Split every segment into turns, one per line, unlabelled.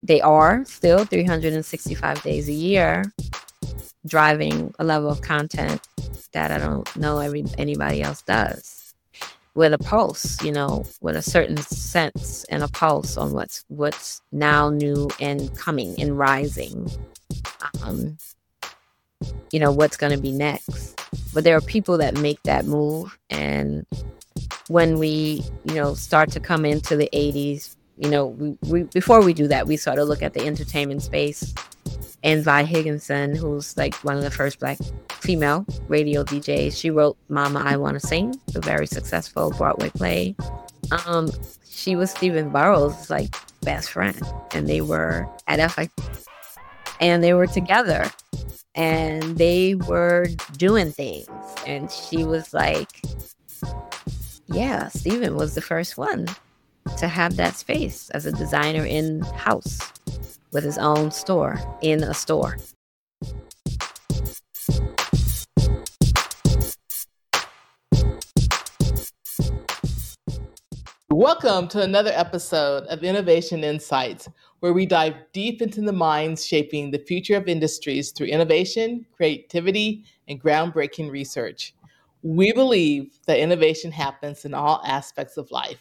they are still 365 days a year driving a level of content that I don't know anybody else does. With a pulse, with a certain sense and a pulse on what's now new and coming and rising. What's going to be next. But there are people that make that move. And when we, start to come into the 80s, we before we do that, we sort of look at the entertainment space. And Vi Higginson, who's like one of the first Black female radio DJs, she wrote Mama, I Want to Sing, the very successful Broadway play. She was Stephen Burrows' like best friend, and they were at FIT, and they were together, and they were doing things. And she was like, yeah, Stephen was the first one to have that space as a designer in-house with his own store in a store.
Welcome to another episode of Innovation Insights, where we dive deep into the minds shaping the future of industries through innovation, creativity, and groundbreaking research. We believe that innovation happens in all aspects of life.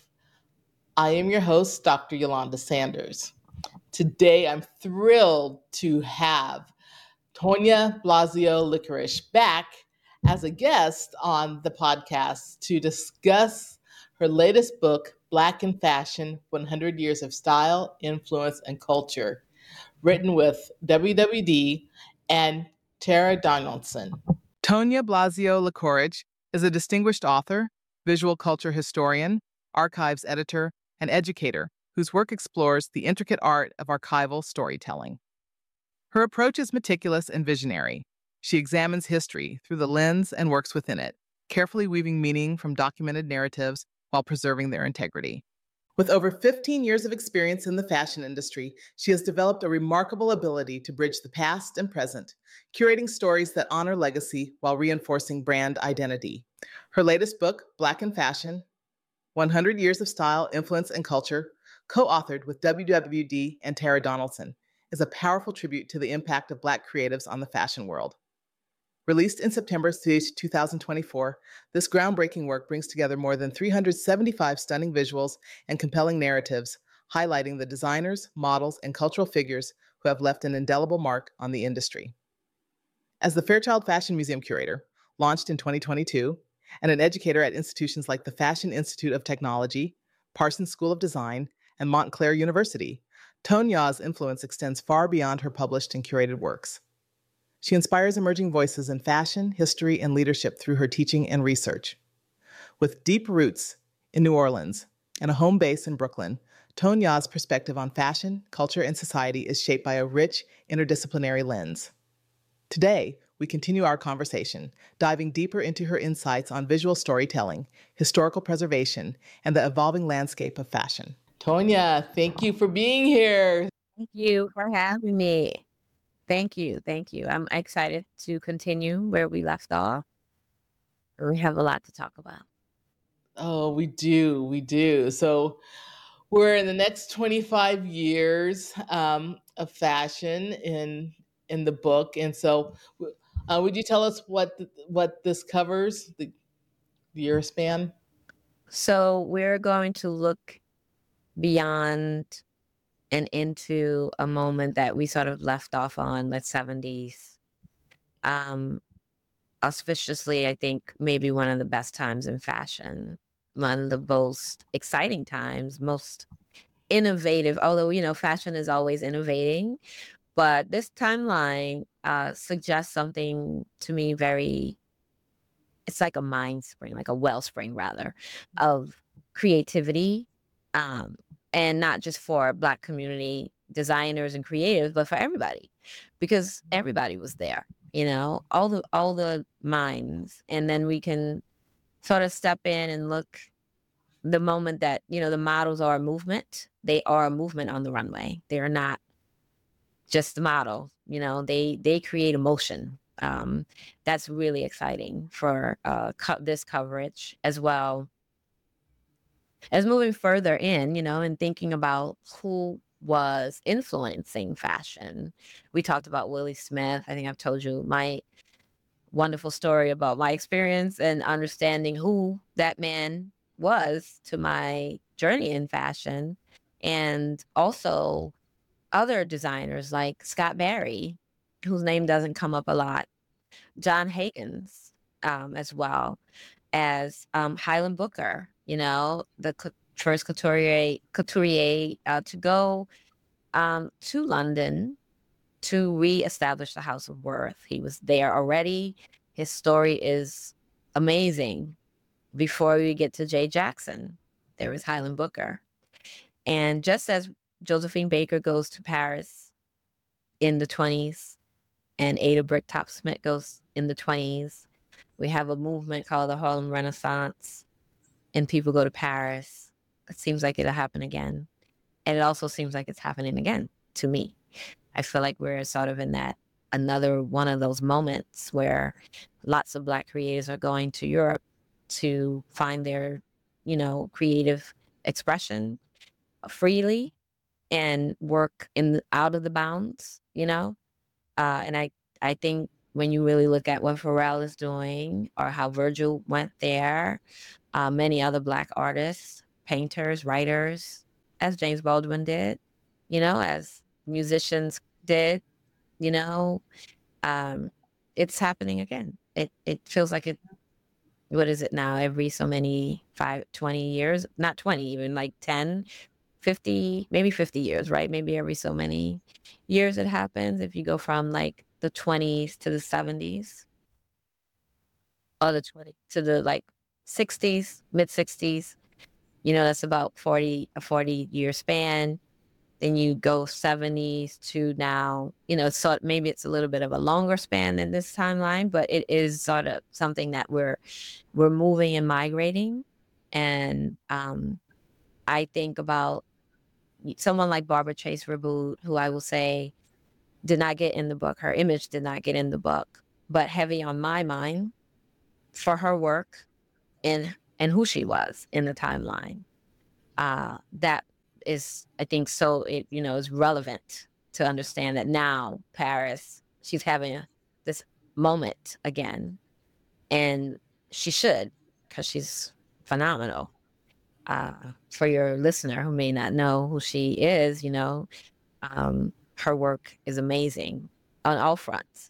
I am your host, Dr. Yolanda Sanders. Today, I'm thrilled to have Tonya Blasio Licorice back as a guest on the podcast to discuss her latest book, Black in Fashion, 100 Years of Style, Influence, and Culture, written with WWD and Tara Donaldson. Tonya Blasio Licorice is a distinguished author, visual culture historian, archives editor, and educator whose work explores the intricate art of archival storytelling. Her approach is meticulous and visionary. She examines history through the lens and works within it, carefully weaving meaning from documented narratives while preserving their integrity. With over 15 years of experience in the fashion industry, she has developed a remarkable ability to bridge the past and present, curating stories that honor legacy while reinforcing brand identity. Her latest book, Black in Fashion, 100 Years of Style, Influence, and Culture, co-authored with WWD and Tara Donaldson, is a powerful tribute to the impact of Black creatives on the fashion world. Released in September 2024, this groundbreaking work brings together more than 375 stunning visuals and compelling narratives, highlighting the designers, models, and cultural figures who have left an indelible mark on the industry. As the Fairchild Fashion Museum curator, launched in 2022, and an educator at institutions like the Fashion Institute of Technology, Parsons School of Design, and Montclair University, Tonya's influence extends far beyond her published and curated works. She inspires emerging voices in fashion, history, and leadership through her teaching and research. With deep roots in New Orleans and a home base in Brooklyn, Tonya's perspective on fashion, culture, and society is shaped by a rich, interdisciplinary lens. Today, we continue our conversation, diving deeper into her insights on visual storytelling, historical preservation, and the evolving landscape of fashion. Tonya, thank you for being here.
Thank you for having me. Thank you. I'm excited to continue where we left off. We have a lot to talk about.
Oh, we do. So we're in the next 25 years of fashion in the book, and so would you tell us what this covers, the year span?
So we're going to look beyond and into a moment that we sort of left off on, the 70s. Auspiciously, I think maybe one of the best times in fashion, one of the most exciting times, most innovative, although, fashion is always innovating. But this timeline suggests something to me it's like a mind spring, like a wellspring rather, of creativity. And not just for Black community designers and creatives, but for everybody, because everybody was there, all the minds. And then we can sort of step in and look the moment that, the models are a movement. They are a movement on the runway. They're not just the model, they create emotion. That's really exciting for this coverage, as well as moving further in, and thinking about who was influencing fashion. We talked about Willie Smith. I think I've told you my wonderful story about my experience and understanding who that man was to my journey in fashion. And also other designers like Scott Barry, whose name doesn't come up a lot, John Higgins, as well as Highland Booker, the first couturier to go to London to reestablish the House of Worth. He was there already. His story is amazing. Before we get to Jay Jackson, there was Highland Booker. And just as Josephine Baker goes to Paris in the 20s and Ada Bricktop Smith goes in the 20s, we have a movement called the Harlem Renaissance, and people go to Paris. It seems like it'll happen again. And it also seems like it's happening again to me. I feel like we're sort of in that another one of those moments where lots of Black creators are going to Europe to find their, creative expression freely and work out of the bounds, and I think when you really look at what Pharrell is doing or how Virgil went there, many other Black artists, painters, writers, as James Baldwin did, as musicians did, you know, um, it's happening again. It feels like it. What is it now? Every so many 20 years, not 20, even like 10, 50, maybe 50 years, right? Maybe every so many years it happens. If you go from like the 20s to the 70s or the 20 to the like 60s, mid 60s, that's about a 40-year span. Then you go 70s to now, so maybe it's a little bit of a longer span than this timeline, but it is sort of something that we're moving and migrating. And I think about someone like Barbara Chase Verboot, who I will say did not get in the book. Her image did not get in the book, but heavy on my mind for her work and who she was in the timeline. That is, I think, so it is relevant to understand that now Paris, she's having this moment again, and she should, because she's phenomenal. For your listener who may not know who she is, her work is amazing on all fronts.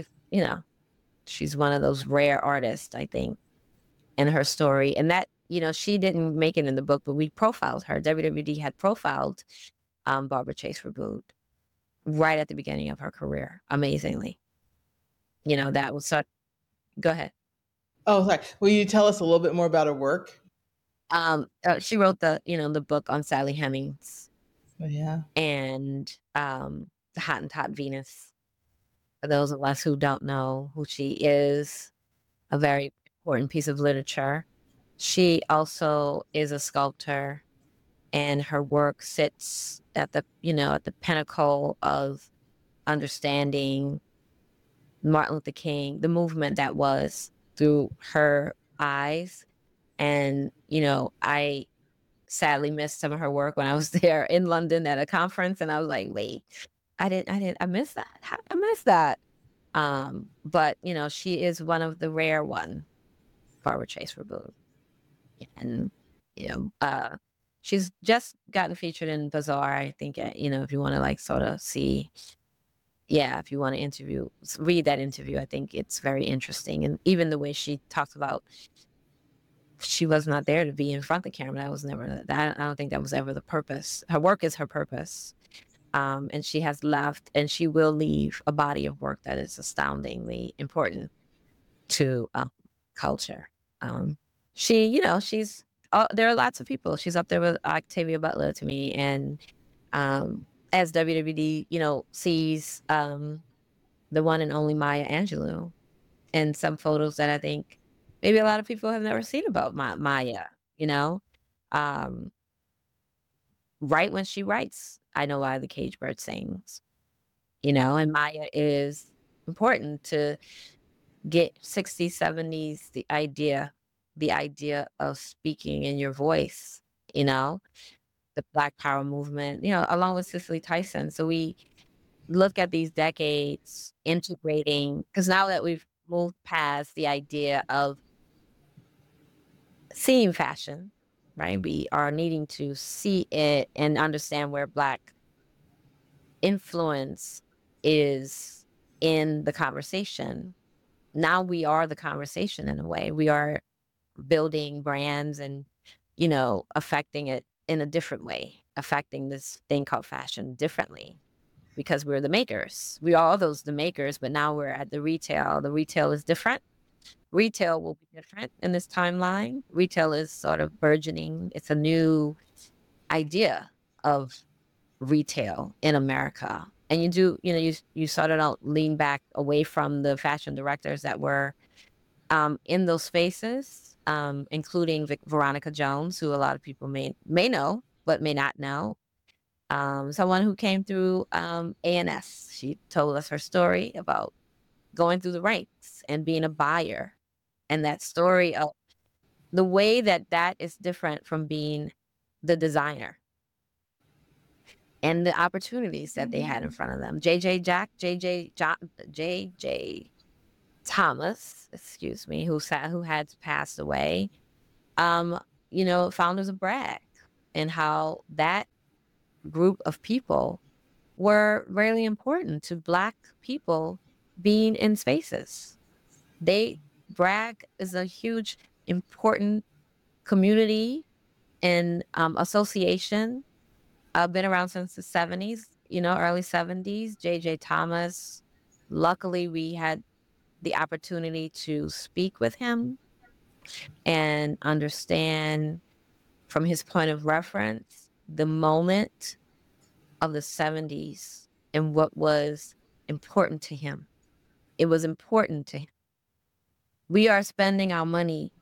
She's one of those rare artists, I think, in her story. And that, she didn't make it in the book, but we profiled her. WWD had profiled Barbara Chase Verboot right at the beginning of her career, amazingly. That was such. Go ahead.
Oh, sorry. Will you tell us a little bit more about her work?
She wrote the book on Sally Hemings.
Oh, yeah.
And The Hottentot Venus. For those of us who don't know who she is, a very important piece of literature. She also is a sculptor, and her work sits at the pinnacle of understanding Martin Luther King, the movement that was, through her eyes. And I sadly missed some of her work when I was there in London at a conference, and I was like, wait, I missed that. How did I miss that? But she is one of the rare one, Barbara Chase Verboot. And she's just gotten featured in Bazaar, I think. If you want to like sort of see, if you want to read that interview, I think it's very interesting. And even the way she talks about, she was not there to be in front of the camera. That was never that. I don't think that was ever the purpose. Her work is her purpose. And she has left, and she will leave a body of work that is astoundingly important to culture. She's there are lots of people. She's up there with Octavia Butler to me, and as WWD, sees the one and only Maya Angelou, and some photos that I think maybe a lot of people have never seen about Maya. Right when she writes, I know why the cage bird sings. And Maya is important to get 60s, 70s, the idea of speaking in your voice, the Black Power movement, along with Cicely Tyson. So we look at these decades integrating, because now that we've moved past the idea of seeing fashion, right? We are needing to see it and understand where Black influence is in the conversation. Now we are the conversation in a way. We are building brands and, affecting it in a different way, affecting this thing called fashion differently because we're the makers. We are all the makers, but now we're at the retail. The retail is different. Retail will be different in this timeline. Retail is sort of burgeoning. It's a new idea of retail in America. And you sort of don't lean back away from the fashion directors that were in those spaces, including Veronica Jones, who a lot of people may know, but may not know. Someone who came through A&S. She told us her story about going through the ranks and being a buyer. And that story of the way that is different from being the designer and the opportunities that they had in front of them. JJ Thomas, excuse me, who had passed away, founders of Bragg, and how that group of people were really important to Black people being in spaces. Bragg is a huge, important community and association. Been around since the 70s, early 70s. JJ Thomas. Luckily, we had the opportunity to speak with him and understand from his point of reference the moment of the 70s and what was important to him. It was important to him. We are spending our money,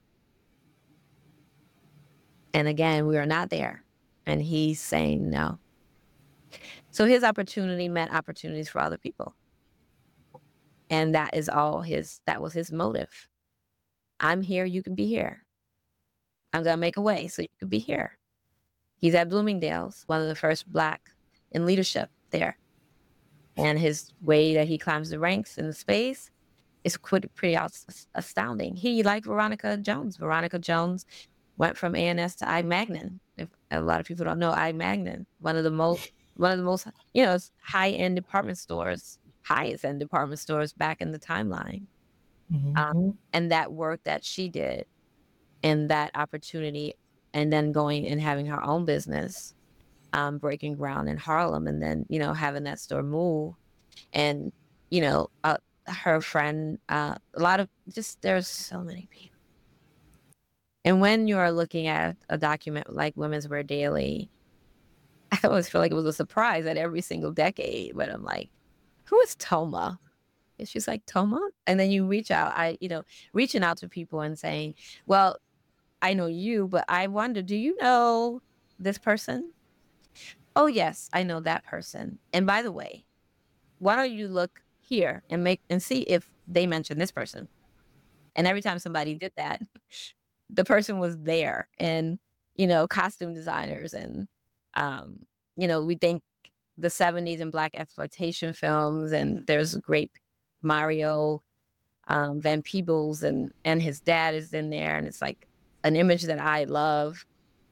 and again, we are not there. And he's saying no. So his opportunity met opportunities for other people. And that was his motive. I'm here, you can be here. I'm gonna make a way so you can be here. He's at Bloomingdale's, one of the first Black in leadership there. And his way that he climbs the ranks in the space is pretty astounding. He, like Veronica Jones. Veronica Jones went from A&S to I. Magnin. If a lot of people don't know I. Magnin, one of the most high-end department stores, highest-end department stores back in the timeline. And that work that she did and that opportunity, and then going and having her own business, breaking ground in Harlem, and then, having that store move. And, her friend, a lot of there's so many people. And when you are looking at a document like Women's Wear Daily, I always feel like it was a surprise at every single decade, but I'm like, who is Toma? And she's like, Toma? And then you reaching out to people and saying, well, I know you, but I wonder, do you know this person? Oh, yes, I know that person. And by the way, why don't you look here and see if they mention this person? And every time somebody did that, the person was there. And, costume designers and, we think the 70s and Black exploitation films, and there's great Mario Van Peebles and his dad is in there. And it's like an image that I love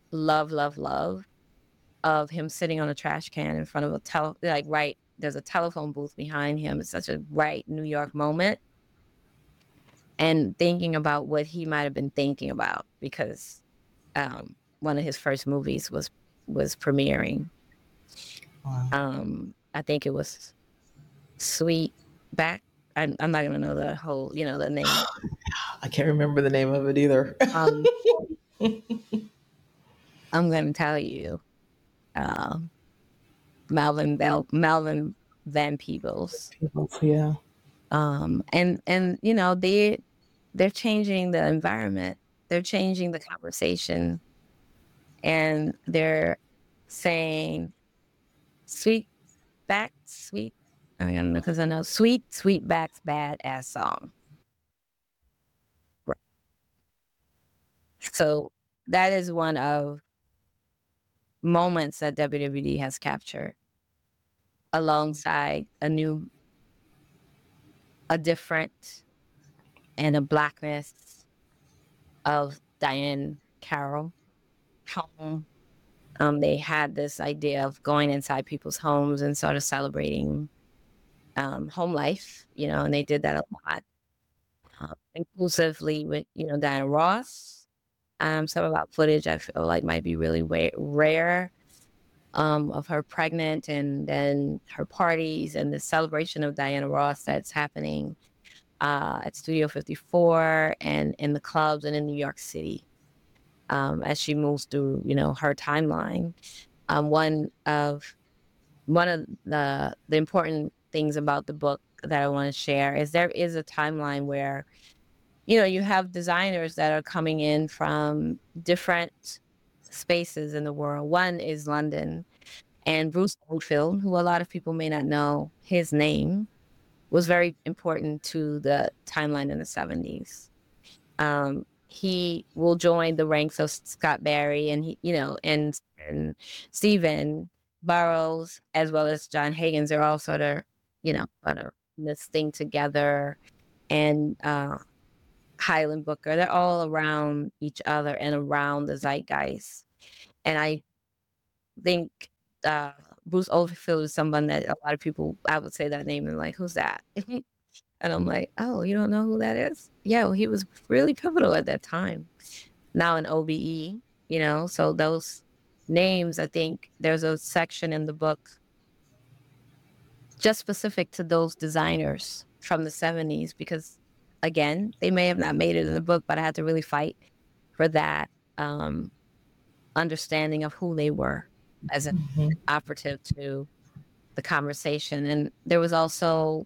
of him sitting on a trash can in front of there's a telephone booth behind him. It's such a New York moment. And thinking about what he might have been thinking about, because one of his first movies was premiering. Wow. I think it was Sweetback. I'm not gonna know the whole, the name.
I can't remember the name of it either.
I'm gonna tell you. Melvin Van Peebles.
Yeah.
And they're changing the environment. They're changing the conversation. And they're saying Sweetback's badass song. So that is one of moments that WWD has captured alongside a different and a blackness of Diane Carroll home. They had this idea of going inside people's homes and sort of celebrating home life, and they did that a lot, inclusively with, Diana Ross. Some of that footage I feel like might be really rare, of her pregnant and then her parties and the celebration of Diana Ross that's happening at Studio 54 and in the clubs and in New York City, as she moves through, her timeline. One of the important things about the book that I want to share is there is a timeline where, you have designers that are coming in from different spaces in the world. One is London, and Bruce Oldfield, who a lot of people may not know his name, was very important to the timeline in the 70s. He will join the ranks of Scott Barry and and Stephen Burrows, as well as John Higgins. They're all sort of, this thing together, and Highland Booker. They're all around each other and around the zeitgeist. And I think Bruce Oldfield is someone that a lot of people, I would say that name and like, who's that? And I'm like, oh, you don't know who that is? Yeah, well, he was really pivotal at that time. Now in OBE, so those names, I think there's a section in the book just specific to those designers from the 70s, because again, they may have not made it in the book, but I had to really fight for that understanding of who they were as an operative to the conversation. And there was also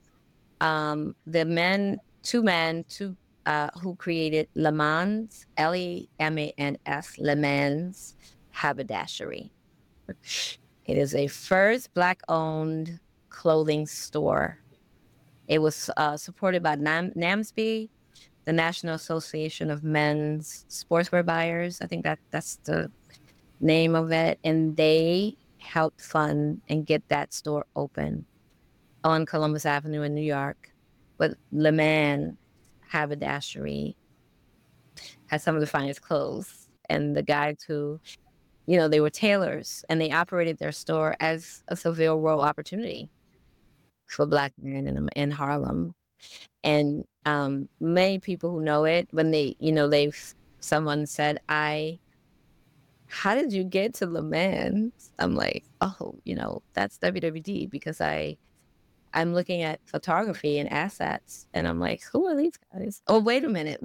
two men who created Le Mans, LEMANS, Le Mans Haberdashery. It is a first Black-owned clothing store. It was supported by NAMSB, the National Association of Men's Sportswear Buyers. I think that's the name of it. And they helped fund and get that store open on Columbus Avenue in New York. But Le Mans Haberdashery has some of the finest clothes. And the guys who, they were tailors, and they operated their store as a Savile Row opportunity for Black men in Harlem. And many people who know it, when someone said, how did you get to Le Mans? I'm like, oh, that's WWD, because I'm looking at photography and assets, and I'm like, who are these guys? Oh, wait a minute.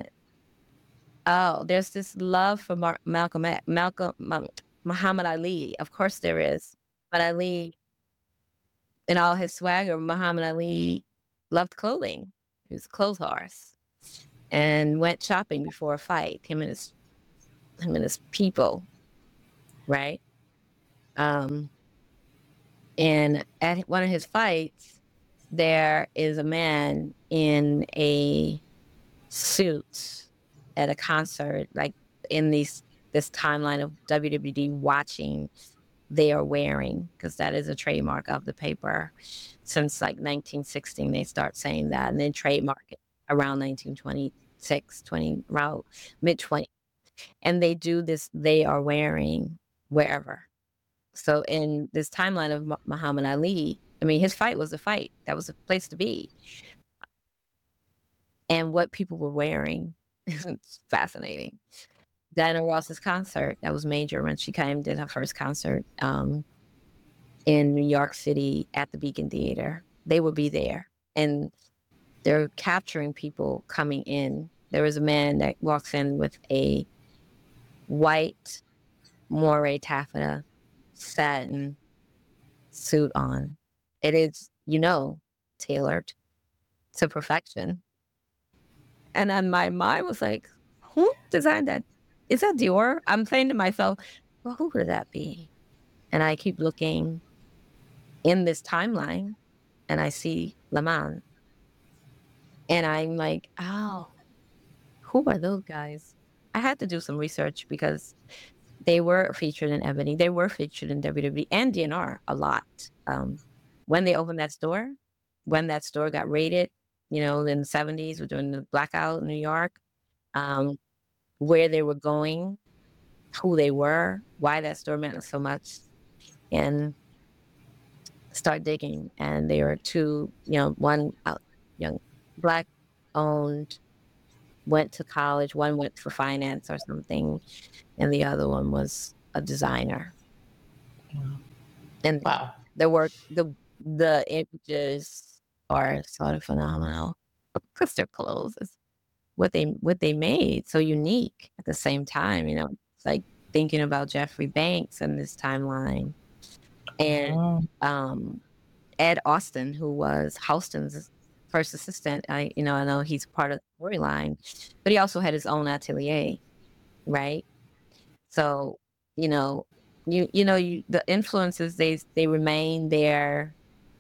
Oh, there's this love for Muhammad Ali. Of course there is. But Ali, in all his swagger, Muhammad Ali loved clothing. He was a clothes horse and went shopping before a fight, him and his people, right? And at one of his fights, there is a man in a suit at a concert, like in this timeline of WWD watching, they are wearing, because that is a trademark of the paper. Since like 1916, they start saying that, and then trademark it around 1926, around mid-20. And they do this, they are wearing wherever. So in this timeline of Muhammad Ali, I mean, his fight was a fight. That was a place to be. And what people were wearing is fascinating. Diana Ross's concert, that was major when she came, did her first concert in New York City at the Beacon Theater. They would be there, and they're capturing people coming in. There was a man that walks in with a white moire taffeta satin suit on. It is, tailored to perfection. And then my mind was like, who designed that? Is that Dior? I'm saying to myself, well, who would that be? And I keep looking in this timeline, and I see Le Mans. And I'm like, oh, who are those guys? I had to do some research, because They were featured in Ebony. They were featured in WWE and DNR a lot. When they opened that store, when that store got raided, in the 70s, during the blackout in New York, um, where they were going, who they were, why that store meant so much, and start digging. And they were two, one young Black owned, went to college, one went for finance or something, and the other one was a designer. And
Wow.
the work, the images are sort of phenomenal because their clothes is what they made so unique at the same time. It's like thinking about Jeffrey Banks and this timeline, and
Oh,
Ed Austin, who was Houston's first assistant. I know he's part of the storyline, but he also had his own atelier, right? So, you know, the influences, they remain there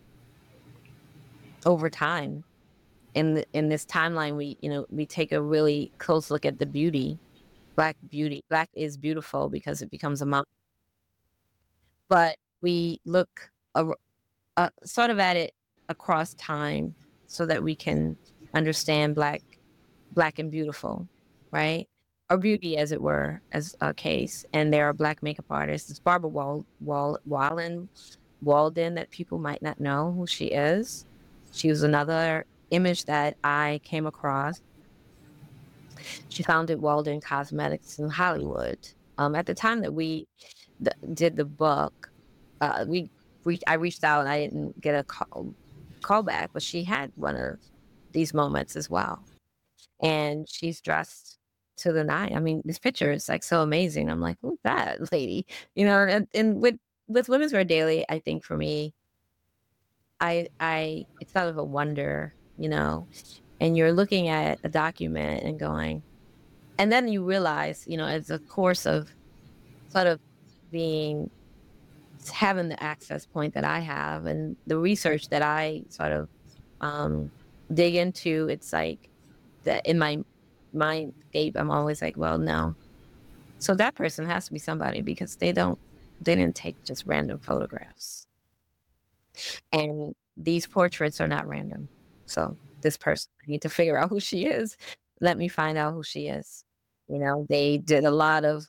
over time. In this timeline, we take a really close look at the beauty, Black beauty. Black is beautiful because it becomes a mom, but we look sort of at it across time so that we can understand Black and beautiful, right? Or beauty, as it were, as a case. And there are Black makeup artists. It's Barbara Walden that people might not know who she is. She was another image that I came across. She founded Walden Cosmetics in Hollywood. At the time that we did the book, I reached out and I didn't get a call back, but she had one of these moments as well. And she's dressed to the nine. I mean, this picture is like so amazing. I'm like, who's that lady? And with Women's Wear Daily, I think for me, it's sort of a wonder, and you're looking at a document and going, and then you realize, as a course of sort of having the access point that I have and the research that I sort of dig into, it's like that in my mindscape, I'm always like, well, no. So that person has to be somebody because they didn't take just random photographs. And these portraits are not random. So this person, I need to figure out who she is. Let me find out who she is. They did a lot of,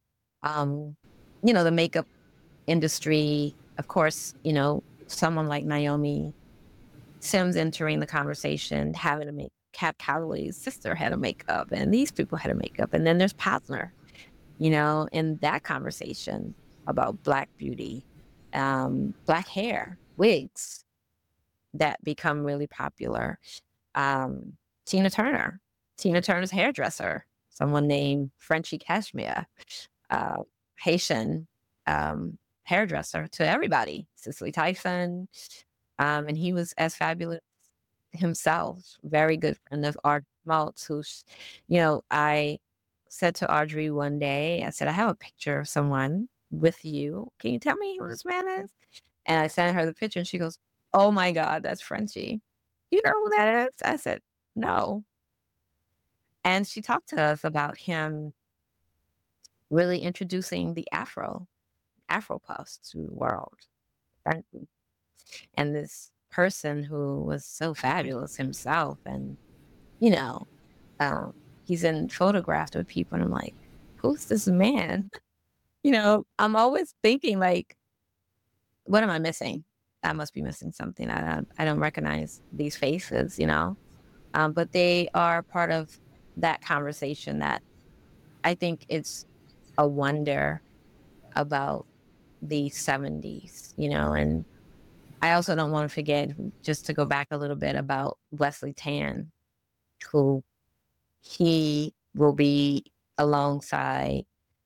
the makeup industry. Of course, someone like Naomi Sims entering the conversation, having to make Cab Calloway's sister had a makeup, and these people had a makeup. And then there's Posner, in that conversation about Black beauty, Black hair, wigs that become really popular. Tina Turner's hairdresser, someone named Frenchie Cashmere, Haitian hairdresser to everybody, Cicely Tyson. And he was as fabulous himself, very good friend of Art Maltz, who's, I said to Audrey one day, I said, I have a picture of someone with you. Can you tell me who this man is? And I sent her the picture and she goes, oh my God, that's Frenchie. You know who that is? I said, no. And she talked to us about him really introducing the Afro puffs to the world. And this person who was so fabulous himself, and he's in photographed with people, and I'm like, who's this man? I'm always thinking like, what am I missing? I must be missing something. I don't recognize these faces, but they are part of that conversation that I think it's a wonder about the 70s, and I also don't want to forget, just to go back a little bit, about Wesley Tan, who he will be alongside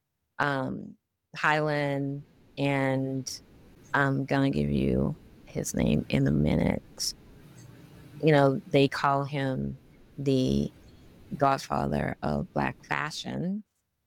Highland, and I'm going to give you his name in a minute. They call him the godfather of Black fashion.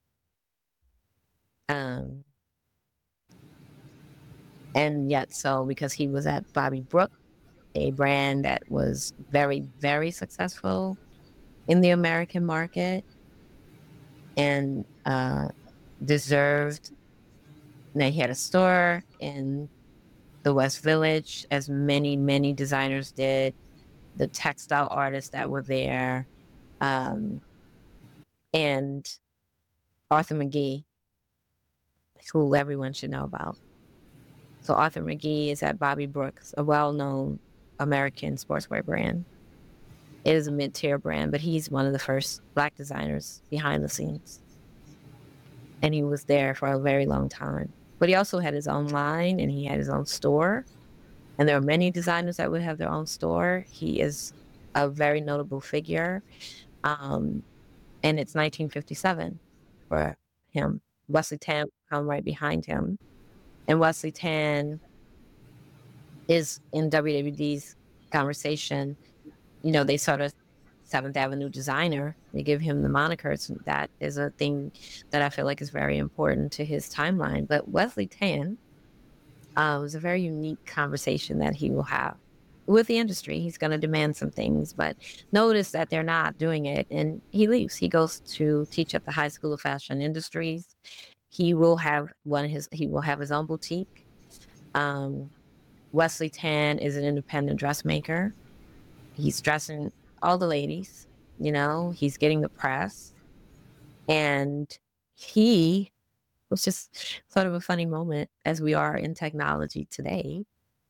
And yet so, because he was at Bobby Brook, a brand that was very, very successful in the American market. And deserved. Now he had a store in the West Village, as many, many designers did. The textile artists that were there, um, and Arthur McGee, who everyone should know about. So Arthur McGee is at Bobby Brooks, a well-known American sportswear brand. It is a mid-tier brand, but he's one of the first Black designers behind the scenes. And he was there for a very long time. But he also had his own line and he had his own store. And there are many designers that would have their own store. He is a very notable figure. And it's 1957 for him. Wesley Tan come right behind him. And Wesley Tan is in WWD's conversation. They sort of Seventh Avenue designer. They give him the moniker. So that is a thing that I feel like is very important to his timeline. But Wesley Tan was a very unique conversation that he will have with the industry. He's going to demand some things, but notice that they're not doing it. And he leaves. He goes to teach at the High School of Fashion Industries. He will have his own boutique. Wesley Tan is an independent dressmaker. He's dressing all the ladies, he's getting the press. And he was just sort of a funny moment as we are in technology today.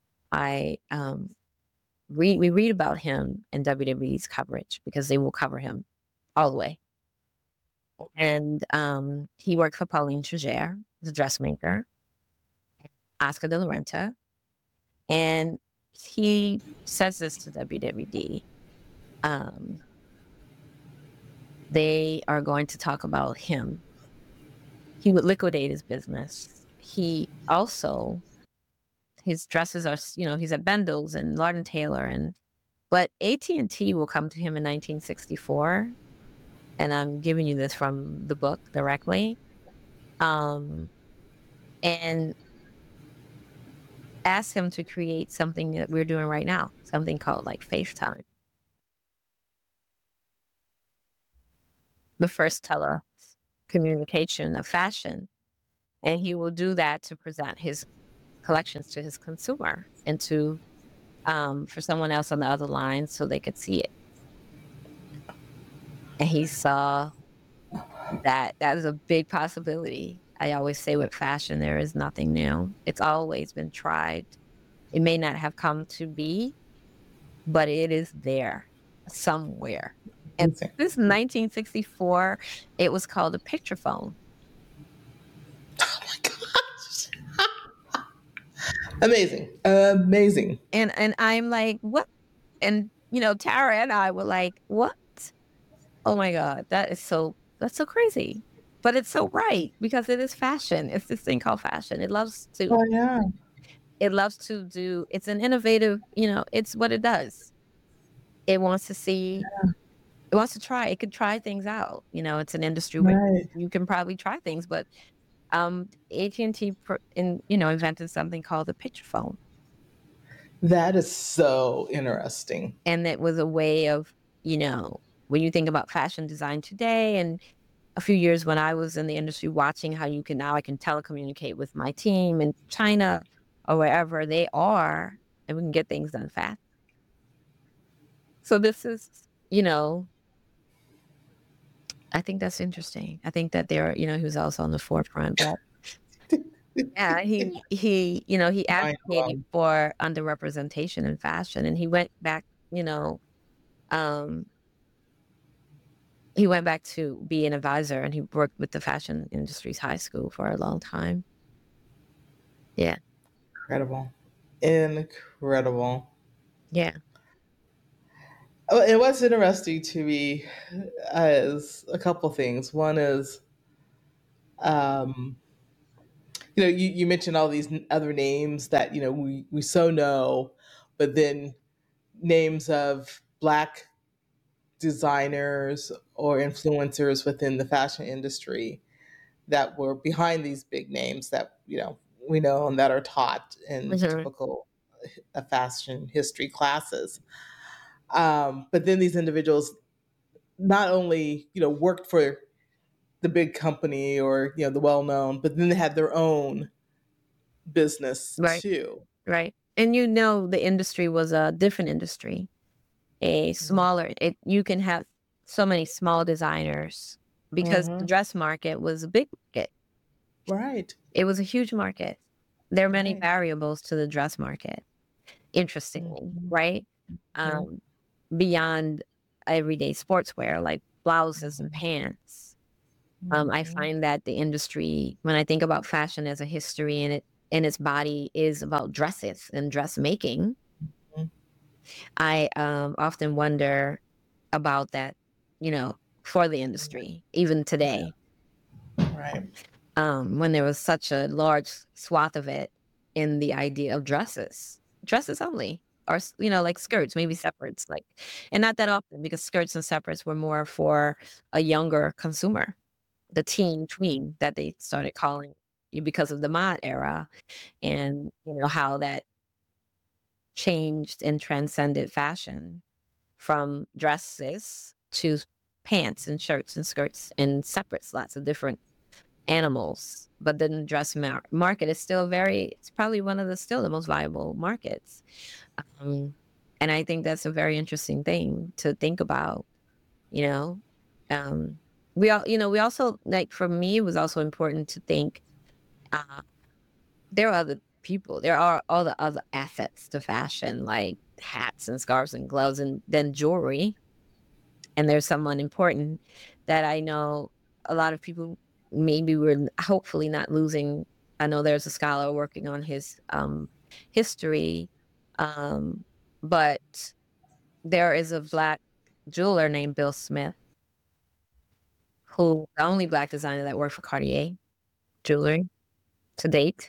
We read about him in WWE's coverage because they will cover him all the way. And he worked for Pauline Trégère, the dressmaker, Oscar de la Renta. And he says this to WWD. They are going to talk about him. He would liquidate his business. He also, his dresses are, he's at Bendel's and Lord & Taylor, but AT&T will come to him in 1964. And I'm giving you this from the book directly. And ask him to create something that we're doing right now, something called like FaceTime. The first telecommunication of fashion. And he will do that to present his collections to his consumer and to for someone else on the other line so they could see it. And he saw that is a big possibility. I always say with fashion, there is nothing new. It's always been tried. It may not have come to be, but it is there somewhere. And this 1964, it was called a picture phone.
Oh my gosh. Amazing.
And I'm like, what? And Tara and I were like, what? Oh my God, that's so crazy. But it's so right because it is fashion. It's this thing called fashion. It loves to do, it's an innovative, it's what it does. It wants to see, it wants to try, it could try things out. It's an industry where you can probably try things, but AT&T invented something called the picture phone.
That is so interesting.
And it was a way of, when you think about fashion design today, and a few years when I was in the industry watching how I can telecommunicate with my team in China or wherever they are, and we can get things done fast. So this is, I think that's interesting. I think that he was also on the forefront. But yeah, he advocated for underrepresentation in fashion, and he went back, he went back to be an advisor, and he worked with the Fashion Industries High School for a long time. Yeah.
Incredible.
Yeah.
Oh, and what's interesting to me is a couple things. One is, you mentioned all these other names that we so know, but then names of Black designers or influencers within the fashion industry that were behind these big names that we know and that are taught in typical fashion history classes. But then these individuals not only worked for the big company or the well-known, but then they had their own business
Right.
too.
Right. And the industry was a different industry, a smaller. You can have so many small designers because the
Mm-hmm.
dress market was a big market.
Right.
It was a huge market. There are many
Right.
variables to the dress market, interestingly,
Mm-hmm.
right? Um, Beyond everyday sportswear like blouses and pants. I
Mm-hmm.
find that the industry, when I think about fashion as a history and its body is about dresses and dressmaking, I often wonder about that, for the industry, even
Yeah.
today,
Right.
when there was such a large swath of it in the idea of dresses only, or like skirts, maybe separates, like, and not that often because skirts and separates were more for a younger consumer, the teen tween that they started calling you because of the mod era, and how that changed and transcended fashion from dresses to pants and shirts and skirts and separates, lots of different animals. But then the dress market is still it's probably one of still the most viable markets. Um, and I think that's a very interesting thing to think about, you know. Um, we also, like, for me, it was also important to think, uh, there are other people, there are all the other assets to fashion, like hats and scarves and gloves and then jewelry. And there's someone important that I know a lot of people maybe we're hopefully not losing. I know there's a scholar working on his history, um, but there is a Black jeweler named Bill Smith, who the only Black designer that worked for Cartier jewelry to date,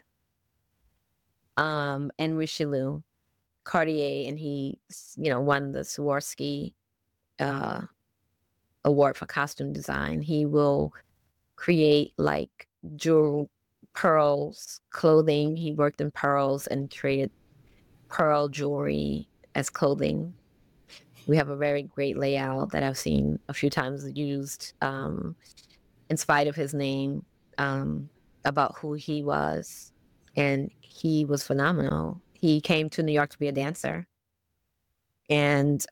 and Richelieu. Cartier, and he, won the Swarovski uh, award for costume design. He will create like jewel, pearls, clothing. He worked in pearls and created pearl jewelry as clothing. We have a very great layout that I've seen a few times used, in spite of his name, um, about who he was. And he was phenomenal. He came to New York to be a dancer and,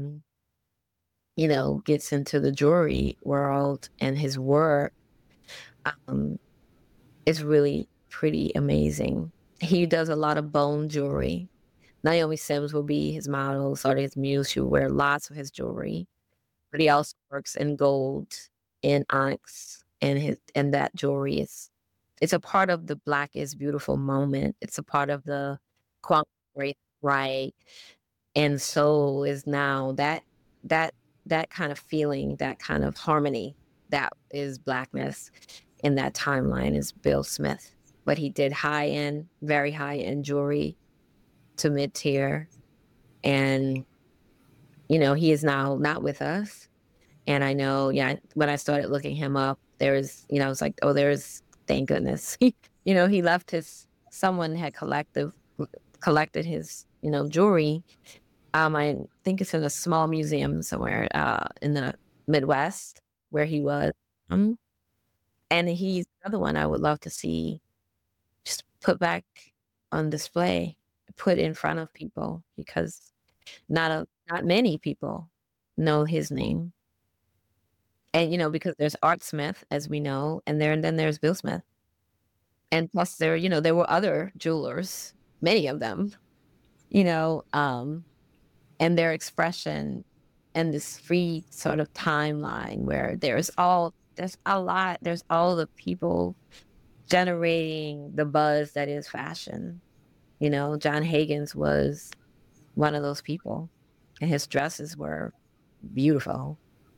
gets into the jewelry world, and his work, um, is really pretty amazing. He does a lot of bone jewelry. Naomi Sims will be his model, sort of his muse. She will wear lots of his jewelry, but he also works in gold and onyx, and that jewelry it's a part of the Black is Beautiful moment. It's a part of the quantum race, right? And soul is now that that kind of feeling, that kind of harmony, that is Blackness in that timeline is Bill Smith. But he did high-end, very high-end jewelry to mid-tier, and, he is now not with us, and I know, yeah, when I started looking him up, I was like, "Oh, there's thank goodness." He left someone had collected his, jewelry. I think it's in a small museum somewhere, in the Midwest where he was, um, and he's another one I would love to see just put back on display, put in front of people, because not many people know his name. And, because there's Art Smith, as we know, and then there's Bill Smith. And plus there were other jewelers, many of them, you know, um, and their expression and this free sort of timeline where there's all the people generating the buzz that is fashion. John Higgins was one of those people, and his dresses were beautiful,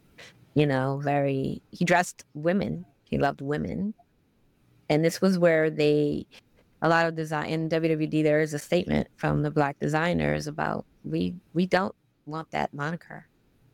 he dressed women. He loved women. And this was where a lot of design in WWD, there is a statement from the Black designers about we don't want that moniker.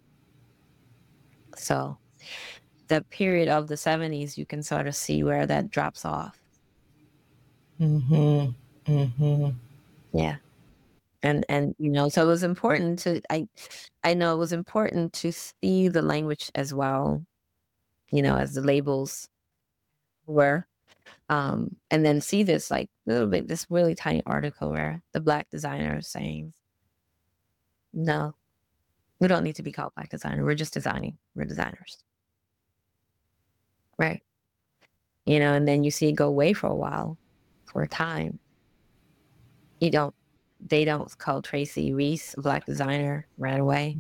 So the period of the 70s, you can sort of see where that drops off.
Mm-hmm. Mm-hmm.
Yeah. And so it was important to I know it was important to see the language as well. as the labels were. And then see this like little bit, this really tiny article where the Black designer is saying, no, we don't need to be called Black designer. We're just designing. We're designers. Right. And then you see it go away for a while, for a time. They don't call Tracy Reese a Black designer right away.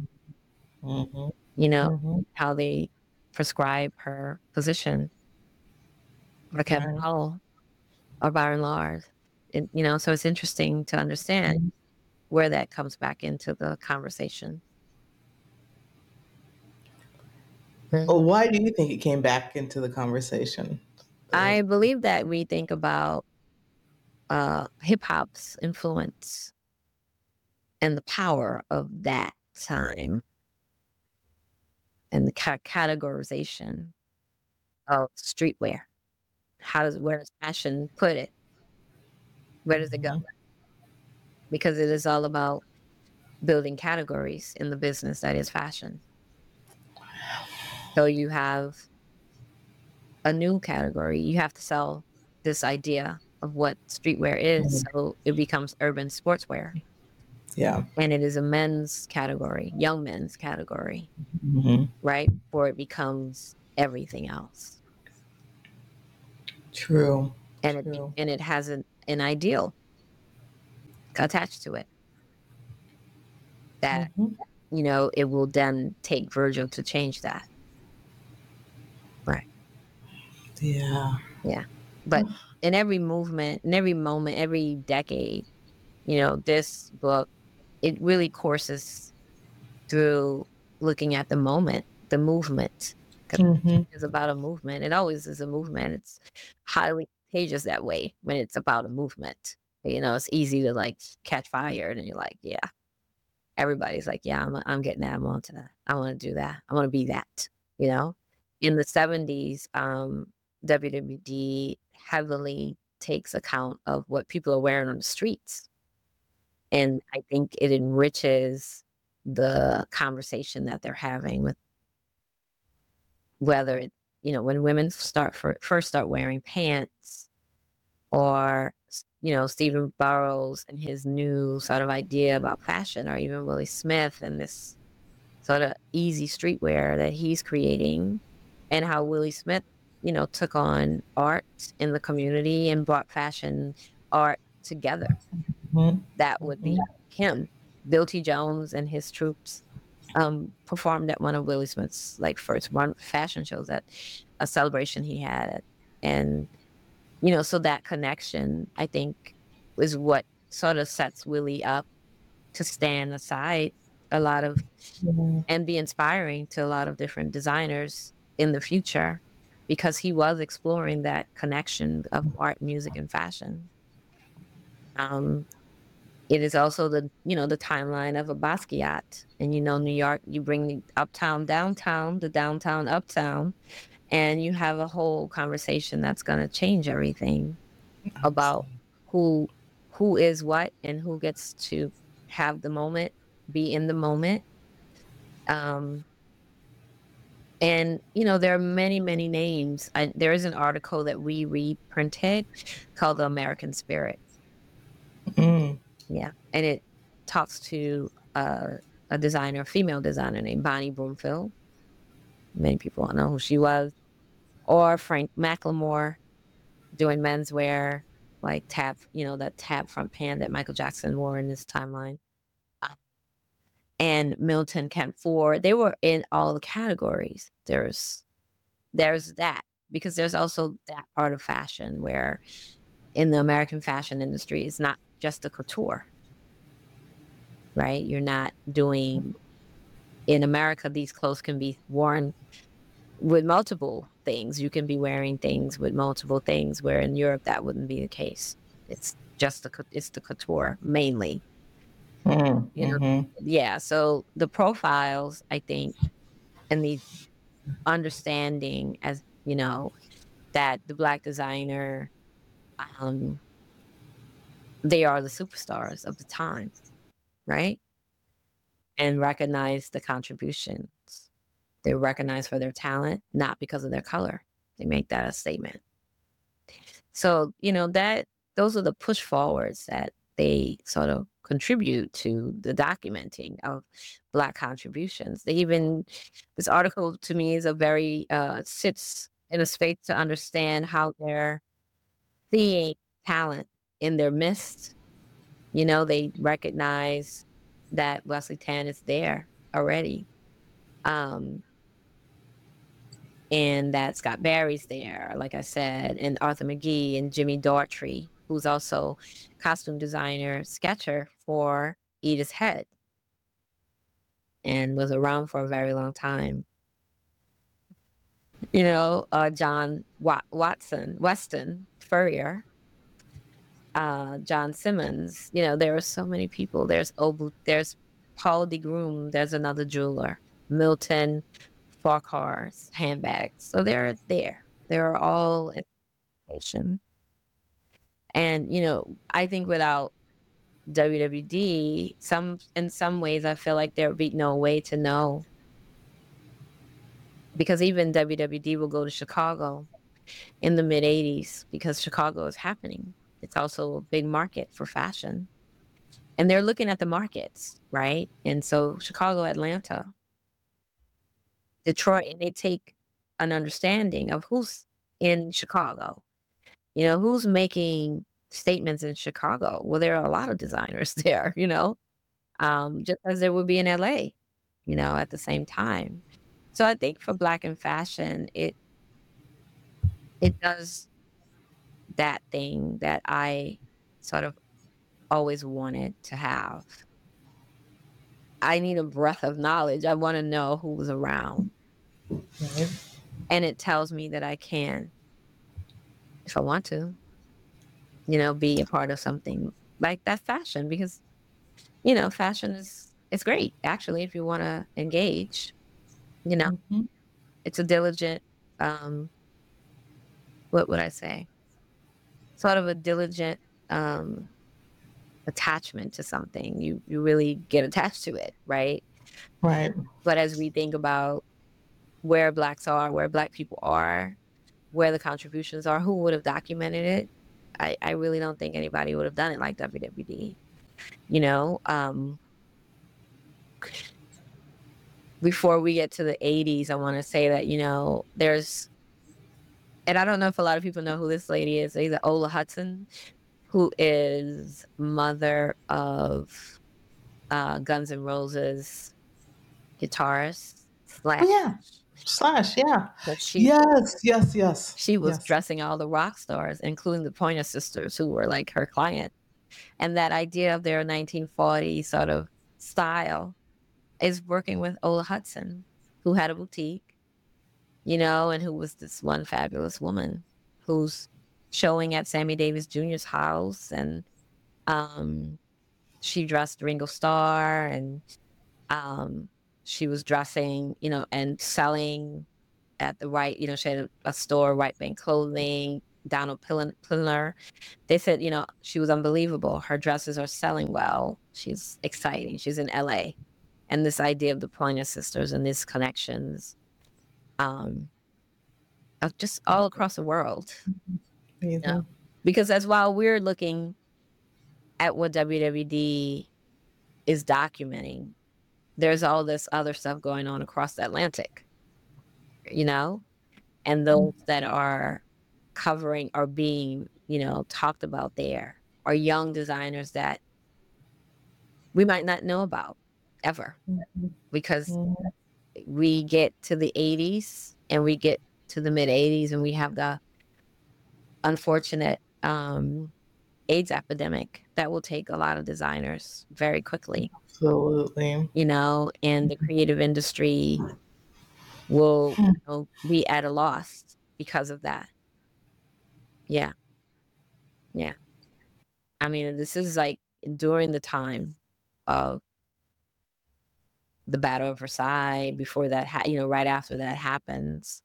How they prescribe her position, or Kevin Howell, or Byron Lars. So it's interesting to understand where that comes back into the conversation.
Why do you think it came back into the conversation?
I believe that we think about hip hop's influence and the power of that time, and the categorization of streetwear. Where does fashion put it? Where does it go? Because it is all about building categories in the business that is fashion. So you have a new category. You have to sell this idea of what streetwear is. So it becomes urban sportswear.
Yeah.
And it is a men's category, young men's category, right? Before it becomes everything else.
True.
And it has an ideal attached to it that, it will then take Virgil to change that. Right.
Yeah.
Yeah. But in every movement, in every moment, every decade, this book, it really courses through looking at the moment, the movement. It's about a movement. It always is a movement. It's highly contagious that way when it's about a movement. It's easy to like catch fire, and you're like, yeah. Everybody's like, yeah, I'm getting that. I'm on to that. I want to do that. I want to be that. In the 70s, WWD heavily takes account of what people are wearing on the streets. And I think it enriches the conversation that they're having with whether it, when women first start wearing pants, or, Stephen Burrows and his new sort of idea about fashion, or even Willie Smith and this sort of easy streetwear that he's creating, and how Willie Smith, took on art in the community and brought fashion art together. That would be him. Bill T. Jones and his troops performed at one of Willie Smith's first run fashion shows at a celebration he had. And, so that connection, I think, is what sort of sets Willie up to stand aside a lot of and be inspiring to a lot of different designers in the future, because he was exploring that connection of art, music, and fashion. It is also the timeline of a Basquiat, and New York, you bring the uptown, downtown, the downtown, uptown, and you have a whole conversation that's going to change everything about who is what, and who gets to have the moment, be in the moment. And there are many, many names. There is an article that we reprinted called The American Spirit. Yeah. And it talks to a female designer named Bonnie Broomfield. Many people don't know who she was. Or Frank Macklemore doing menswear, like tab, that tab front pan that Michael Jackson wore in this timeline. And Milton Kent Ford, they were in all the categories. There's that, because there's also that part of fashion where in the American fashion industry, it's not just the couture, right? You're not doing, in America, these clothes can be worn with multiple things. You can be wearing things with multiple things, where in Europe, that wouldn't be the case. It's just it's the couture mainly. Yeah. So the profiles, I think, and the understanding, as that the Black designer, they are the superstars of the time, right? And recognize the contributions They're recognized for their talent, not because of their color. They make that a statement. So, those are the push forwards that they sort of contribute to the documenting of Black contributions. This article to me is sits in a space to understand how they're seeing talent in their midst. They recognize that Wesley Tan is there already. Um, and that Scott Barry's there, like I said, and Arthur McGee and Jimmy Daughtry, who's also costume designer, sketcher for Edith's Head, and was around for a very long time. John Weston Furrier, John Simmons. There are so many people. There's Paul DeGroom. There's another jeweler, Milton Farquhar's handbags. So they're there. They're all in information. And I think without WWD, in some ways, I feel like there would be no way to know, because even WWD will go to Chicago in the mid '80s because Chicago is happening. It's also a big market for fashion, and they're looking at the markets, right? And so Chicago, Atlanta, Detroit, and they take an understanding of who's in Chicago. Who's making statements in Chicago? Well, there are a lot of designers there, just as there would be in LA, at the same time. So I think for Black in fashion, it does that thing that I sort of always wanted to have. I need a breadth of knowledge. I want to know who was around.
Right.
And it tells me that I can, if I want to, be a part of something like that fashion, because, fashion it's great, actually, if you want to engage,
Mhm.
it's a diligent, what would I say? Sort of a diligent, attachment to something. You really get attached to it, right?
Right.
But as we think about where Blacks are, where Black people are, where the contributions are, who would have documented it, I really don't think anybody would have done it like WWD. Before we get to the '80s, I want to say that, and I don't know if a lot of people know who this lady is. Either Ola Hudson, who is mother of Guns N' Roses guitarist
Oh yeah. Slash. Yeah.
but
Yes.
she was
Yes.
dressing all the rock stars, including the Pointer Sisters, who were like her client. And that idea of their 1940 sort of style is working with Ola Hudson, who had a boutique, and who was this one fabulous woman who's showing at Sammy Davis Jr.'s house. And she dressed Ringo Starr, and she was dressing, and selling at the right, she had a store, Right Bank Clothing, Donald Pilner. They said, she was unbelievable. Her dresses are selling well. She's exciting. She's in LA. And this idea of the Pointer Sisters and these connections, just all across the world.
Amazing.
Because as while we're looking at what WWD is documenting, there's all this other stuff going on across the Atlantic, and those that are covering or being, talked about there are young designers that we might not know about ever, because
Mhm.
we get to the '80s and we get to the mid '80s and we have the unfortunate AIDS epidemic that will take a lot of designers very quickly,
Absolutely.
and the creative industry will be at a loss because of that. Yeah. Yeah. I mean, this is like during the time of the Battle of Versailles, before that, right after that happens.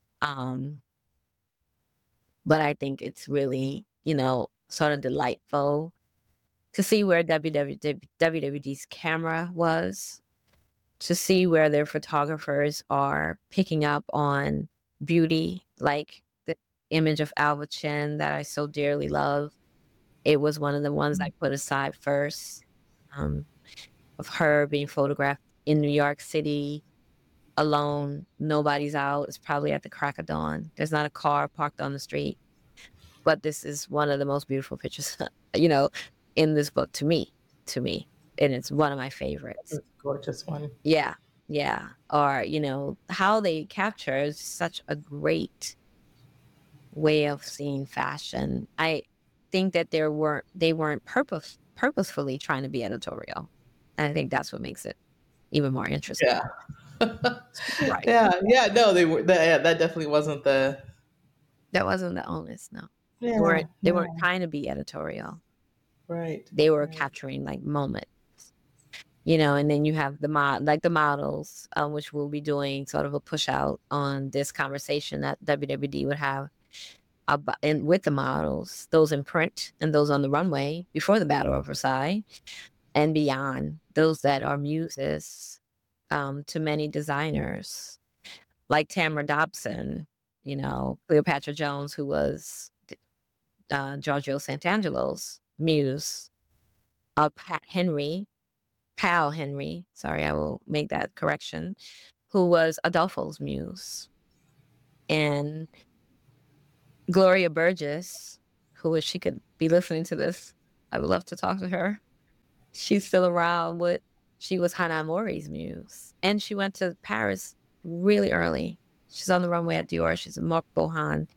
But I think it's really, sort of delightful to see where WWD's camera was to see where their photographers are picking up on beauty, like the image of Alba Chen that I so dearly love. It was one of the ones I put aside first, um, of her being photographed in New York City alone. Nobody's out. It's probably at the crack of dawn. There's not a car parked on the street. But this is one of the most beautiful pictures, in this book to me. And it's one of my favorites.
It's a gorgeous one.
Yeah. Yeah. Or, how they capture is such a great way of seeing fashion. I think that they weren't purposefully trying to be editorial. And I think that's what makes it even more interesting.
Yeah.
Right.
Yeah. No, they were. That definitely wasn't the.
That wasn't the onus. No.
Yeah.
They weren't trying to be editorial.
Right.
They were
right.
capturing like moments. And then you have the models, which we'll be doing sort of a push out on this conversation that WWD would have and with the models, those in print and those on the runway before the Battle of Versailles and beyond, those that are muses to many designers like Tamara Dobson, Cleopatra Jones, who was Giorgio Sant'Angelo's muse, Pal Henry, sorry, I will make that correction, who was Adolfo's muse. And Gloria Burgess, who, if she could be listening to this, I would love to talk to her. She's still around. She was Hannah Mori's muse. And she went to Paris really early. She's on the runway at Dior. She's a Marc Bohan,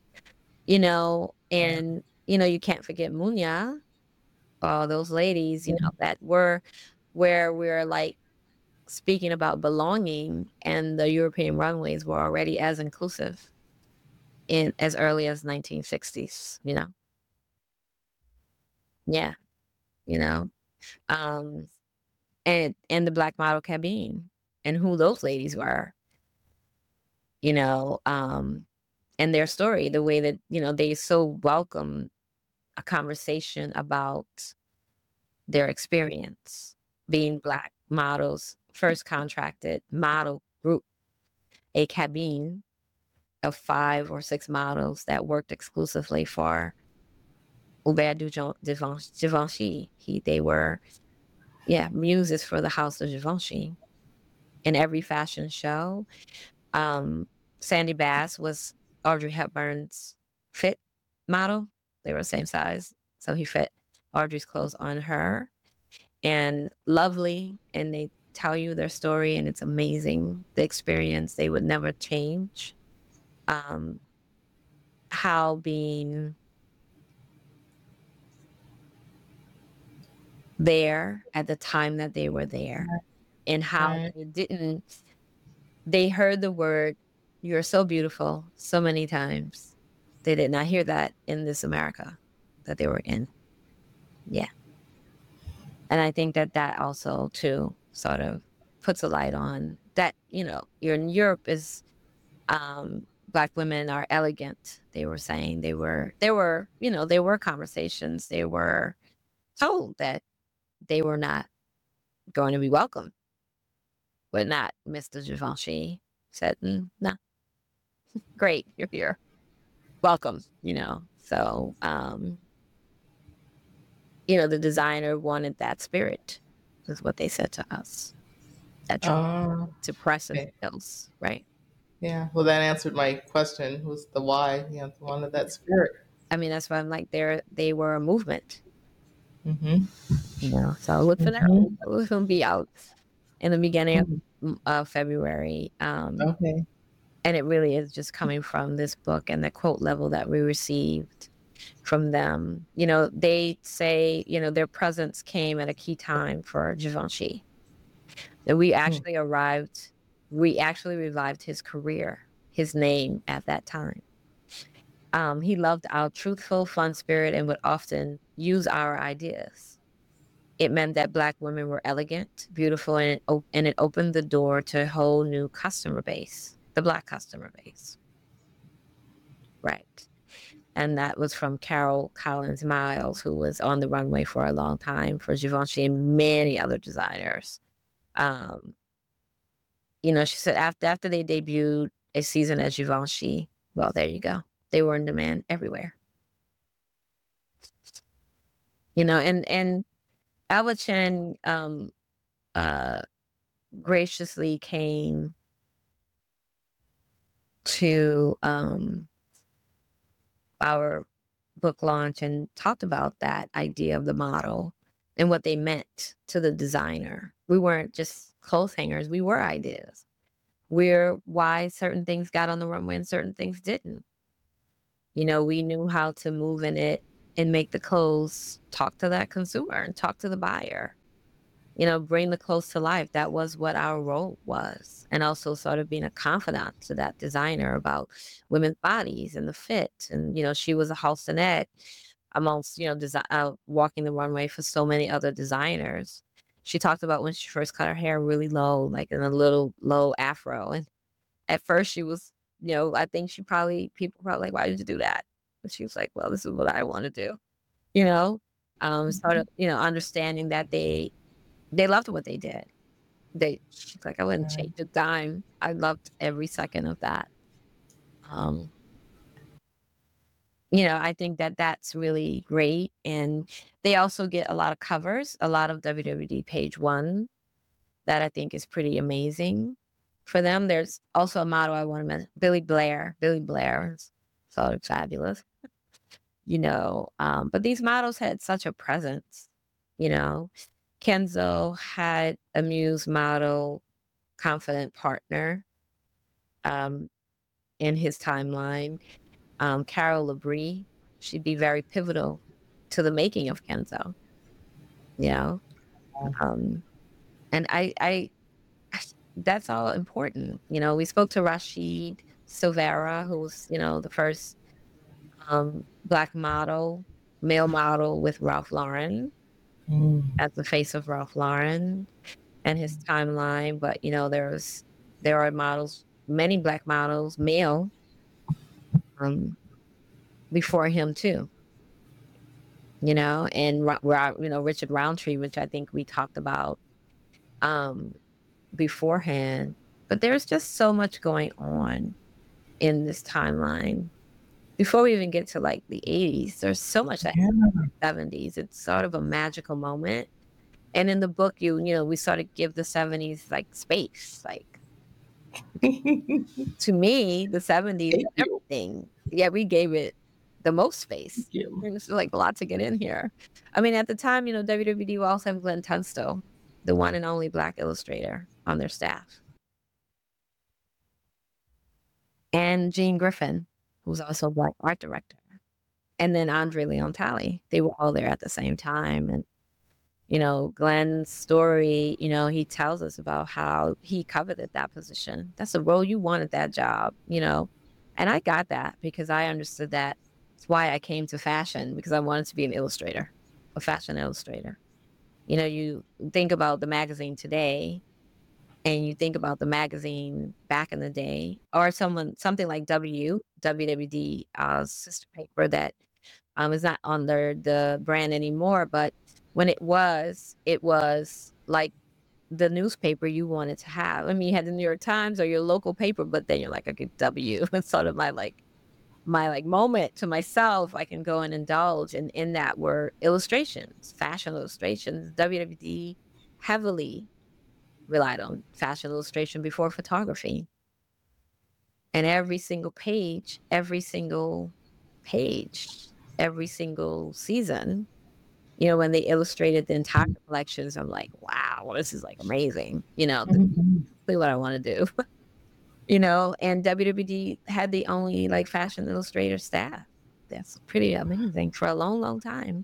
and, you can't forget Munya, all those ladies, that were where we're like speaking about belonging, and the European runways were already as inclusive in as early as 1960s, Yeah. And the black model cabine and who those ladies were, and their story, the way that, they so welcome a conversation about their experience being black models, first contracted model group, a cabine of 5 or 6 models that worked exclusively for Hubert de Givenchy. They were, muses for the house of Givenchy. In every fashion show, Sandy Bass was Audrey Hepburn's fit model. They were the same size, so he fit Audrey's clothes on her. And lovely, and they tell you their story, and it's amazing. The experience they would never change. How being there at the time that they were there, and how they heard the word "you're so beautiful" so many times. They did not hear that in this America that they were in. Yeah. And I think that also too sort of puts a light on that, you're in Europe is Black women are elegant. They were saying there were conversations. They were told that they were not going to be welcome, but not Mr. Givenchy said, no, great, you're here. Welcome, So, the designer wanted that spirit, is what they said to us. That to press themselves, right?
Yeah. Well, that answered my question. Was the why? Yeah, the one of that spirit.
I mean, that's why I'm like, they were a movement.
Mm-hmm.
So look for that. It's going to be out in the beginning of February.
Okay.
And it really is just coming from this book and the quote level that we received from them. They say, their presence came at a key time for Givenchy. That we actually revived his career, his name at that time. He loved our truthful, fun spirit and would often use our ideas. It meant that Black women were elegant, beautiful, and it opened the door to a whole new customer base, the Black customer base. Right. And that was from Carol Collins Miles, who was on the runway for a long time for Givenchy and many other designers. She said after they debuted a season as Givenchy, well, there you go. They were in demand everywhere. And Alba Chen uh, graciously came to our book launch and talked about that idea of the model and what they meant to the designer. We weren't just clothes hangers, we were ideas. We're why certain things got on the runway and certain things didn't. We knew how to move in it and make the clothes talk to that consumer and talk to the buyer. Bring the clothes to life. That was what our role was. And also sort of being a confidant to that designer about women's bodies and the fit. And, she was a halcinette amongst, walking the runway for so many other designers. She talked about when she first cut her hair really low, like in a little low afro. And at first she was, I think people probably like, why did you do that? But she was like, well, this is what I want to do, you know? Sort of, understanding that they loved what they did. She's like, I wouldn't change a dime. I loved every second of that. Um, I think that that's really great. And they also get a lot of covers, a lot of WWD page one that I think is pretty amazing for them. There's also a model I want to mention, Billy Blair. Billy Blair is sort of fabulous, but these models had such a presence, you know. Kenzo had a muse model, confident partner in his timeline. Carol Labrie, she'd be very pivotal to the making of Kenzo, you know. And I that's all important. We spoke to Rashid Silvera, who was, the first Black model, male model with Ralph Lauren as the face of Ralph Lauren and his timeline. But, there are models, many Black models, male, before him too, and Richard Roundtree, which I think we talked about beforehand. But there's just so much going on in this timeline. Before we even get to like the 80s, there's so much that happened in the 70s. It's sort of a magical moment. And in the book, we sort of give the 70s like space. Like, to me, the 70s, everything. Yeah, we gave it the most space. There's like a lot to get in here. I mean, at the time, WWD will also have Glenn Tunstall, the one and only Black illustrator on their staff. And Jean Griffin, who was also a Black art director. And then Andre Leon Talley. They were all there at the same time. And, Glenn's story, he tells us about how he coveted that position. That's the role you wanted, that job, And I got that because I understood that. That's why I came to fashion, because I wanted to be an illustrator, a fashion illustrator. You think about the magazine today, and you think about the magazine back in the day, or something like WWD, sister paper that is not under the brand anymore. But when it was like the newspaper you wanted to have. I mean, you had the New York Times or your local paper, but then you're like, okay, W. It's sort of my moment to myself. I can go and indulge, and in that were illustrations, fashion illustrations. WWD heavily relied on fashion illustration before photography. And every single page, every single season, when they illustrated the entire collections, I'm like, wow, this is like amazing. This is what I want to do. And WWD had the only like fashion illustrator staff. That's pretty amazing for a long, long time.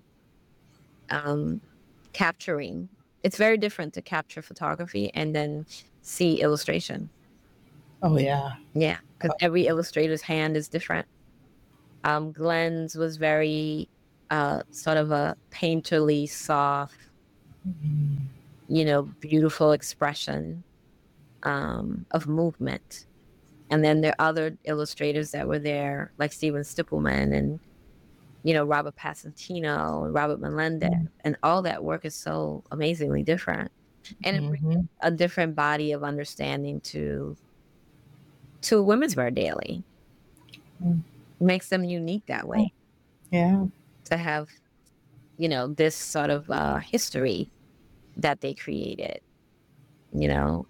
Capturing. It's very different to capture photography and then see illustration.
Oh, yeah.
Yeah, because every illustrator's hand is different. Glenn's was very sort of a painterly, soft, beautiful expression of movement. And then there are other illustrators that were there, like Steven Stippleman and, Robert Passantino and Robert Melendez. And all that work is so amazingly different. and it brings
Mhm.
a different body of understanding to women's wear daily.
Mm.
Makes them unique that way
Yeah.
to have, this sort of history that they created, you know.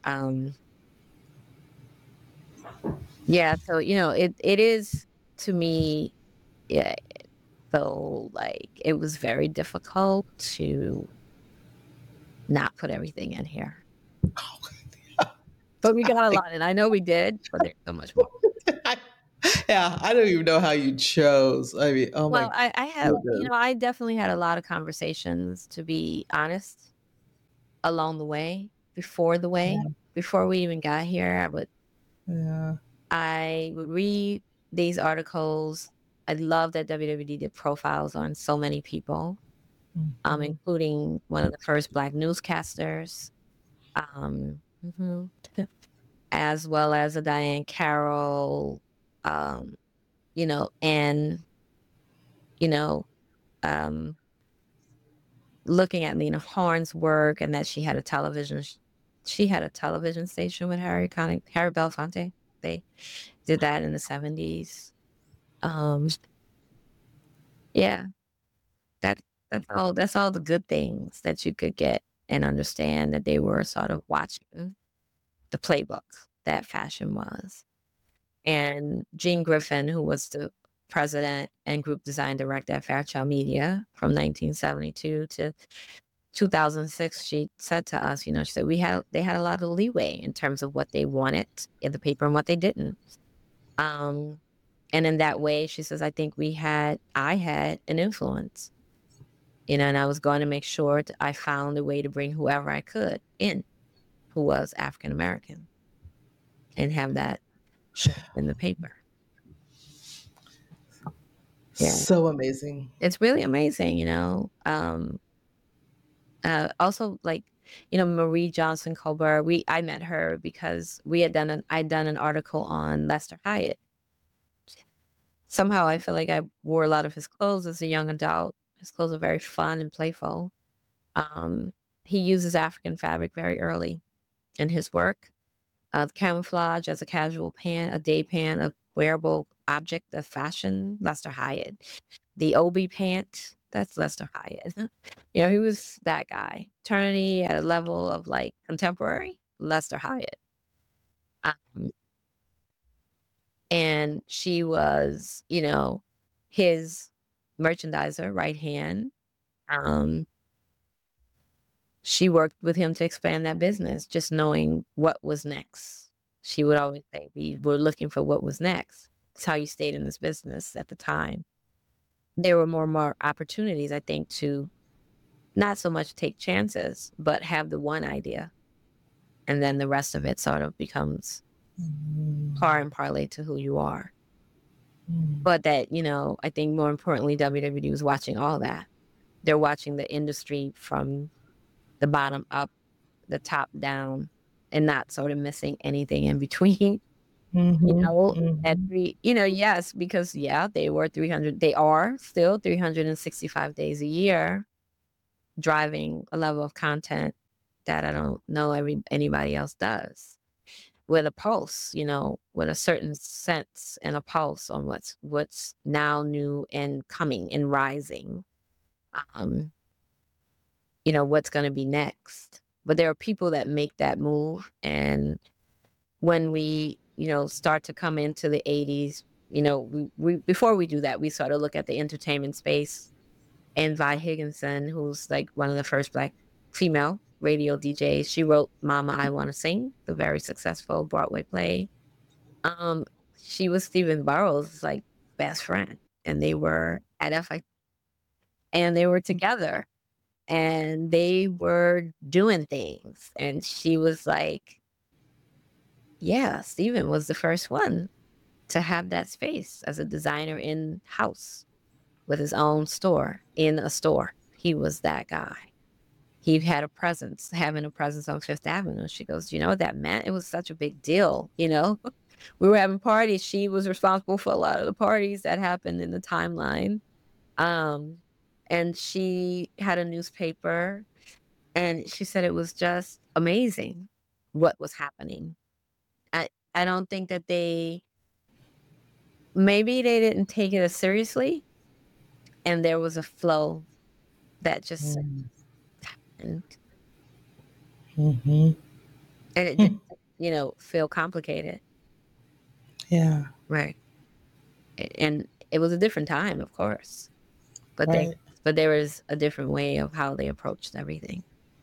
Yeah, so it is to me, yeah, so like it was very difficult to not put everything in here. But we got a lot, and I know we did, but there's so much more.
Yeah, I don't even know how you chose. I mean, oh
Well,
my
I have,
goodness.
I definitely had a lot of conversations, to be honest, along the way,
Yeah,
before we even got here.
yeah.
I would read these articles. I love that WWD did profiles on so many people,
Mhm.
including one of the first Black newscasters, mhm, as well as a Diane Carroll, um, and you know, um, looking at Lena Horne's work, and that she had a television station with Harry Belafonte. They did that in the 70s. Um, yeah, that that's all the good things that you could get and understand, that they were sort of watching the playbook that fashion was. And Jean Griffin, who was the president and group design director at Fairchild Media from 1972 to 2006, she said to us, she said they had a lot of leeway in terms of what they wanted in the paper and what they didn't. Um, and in that way, she says, I had an influence, and I was going to make sure I found a way to bring whoever I could in who was African American and have that show in the paper. Yeah.
So amazing.
It's really amazing, also, like, Marie Johnson Colbert, I met her because I'd done an article on Lester Hyatt. Somehow I feel like I wore a lot of his clothes as a young adult. His clothes are very fun and playful. Um, he uses African fabric very early in his work. Camouflage as a casual pant, a day pant, a wearable object of fashion, Lester Hyatt. The Obi pant, that's Lester Hyatt. He was that guy. Eternity at a level of like contemporary, Lester Hyatt. Um, and she was, his merchandiser, right hand. Um, she worked with him to expand that business, just knowing what was next. She would always say, we were looking for what was next. It's how you stayed in this business at the time. There were more and more opportunities, I think, to not so much take chances, but have the one idea. And then the rest of it sort of becomes par and parlay to who you are. But that, I think more importantly, WWD was watching all that. They're watching the industry from the bottom up, the top down, and not sort of missing anything in between.
Mhm.
At
Mhm.
yes, because they are still 365 days a year driving a level of content that I don't know anybody else does, with a pulse, with a certain sense and a pulse on what's now new and coming and rising. Um, what's going to be next. But there are people that make that move, and when we, start to come into the 80s, we before we do that, we sort of look at the entertainment space, and Vi Higginson, who's like one of the first Black female radio DJs. She wrote Mama, I Want to Sing, the very successful Broadway play. Um, she was Stephen Burrows' like best friend, and they were at FI, and they were together, and they were doing things. And she was like, yeah, Stephen was the first one to have that space as a designer in house with his own store in a store. He was that guy. He had having a presence on Fifth Avenue. She goes, you know what that meant? It was such a big deal, We were having parties. She was responsible for a lot of the parties that happened in the timeline. And she had a newspaper, and she said it was just amazing what was happening. I don't think that maybe they didn't take it as seriously, and there was a flow that just
Mm.
and
Mhm.
and it
Hmm.
didn't, feel complicated.
Yeah.
Right. And it was a different time, of course, but
Right.
there was a different way of how they approached everything,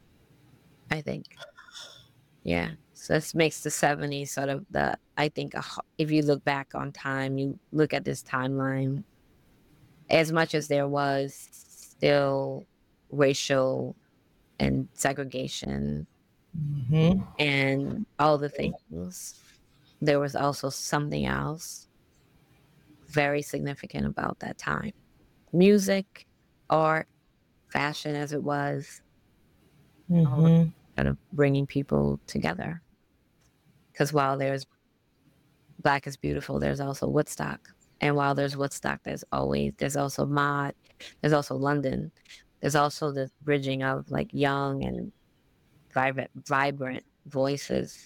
I think. Yeah. So this makes the 70s sort of I think, if you look back on time, you look at this timeline, as much as there was still racial and segregation
Mhm.
and all the things, there was also something else very significant about that time. Music, art, fashion as it was, all
Mhm.
kind of bringing people together. Because while there's Black is Beautiful, there's also Woodstock. And while there's Woodstock, there's also Mod, there's also London. There's also this bridging of like young and vibrant voices,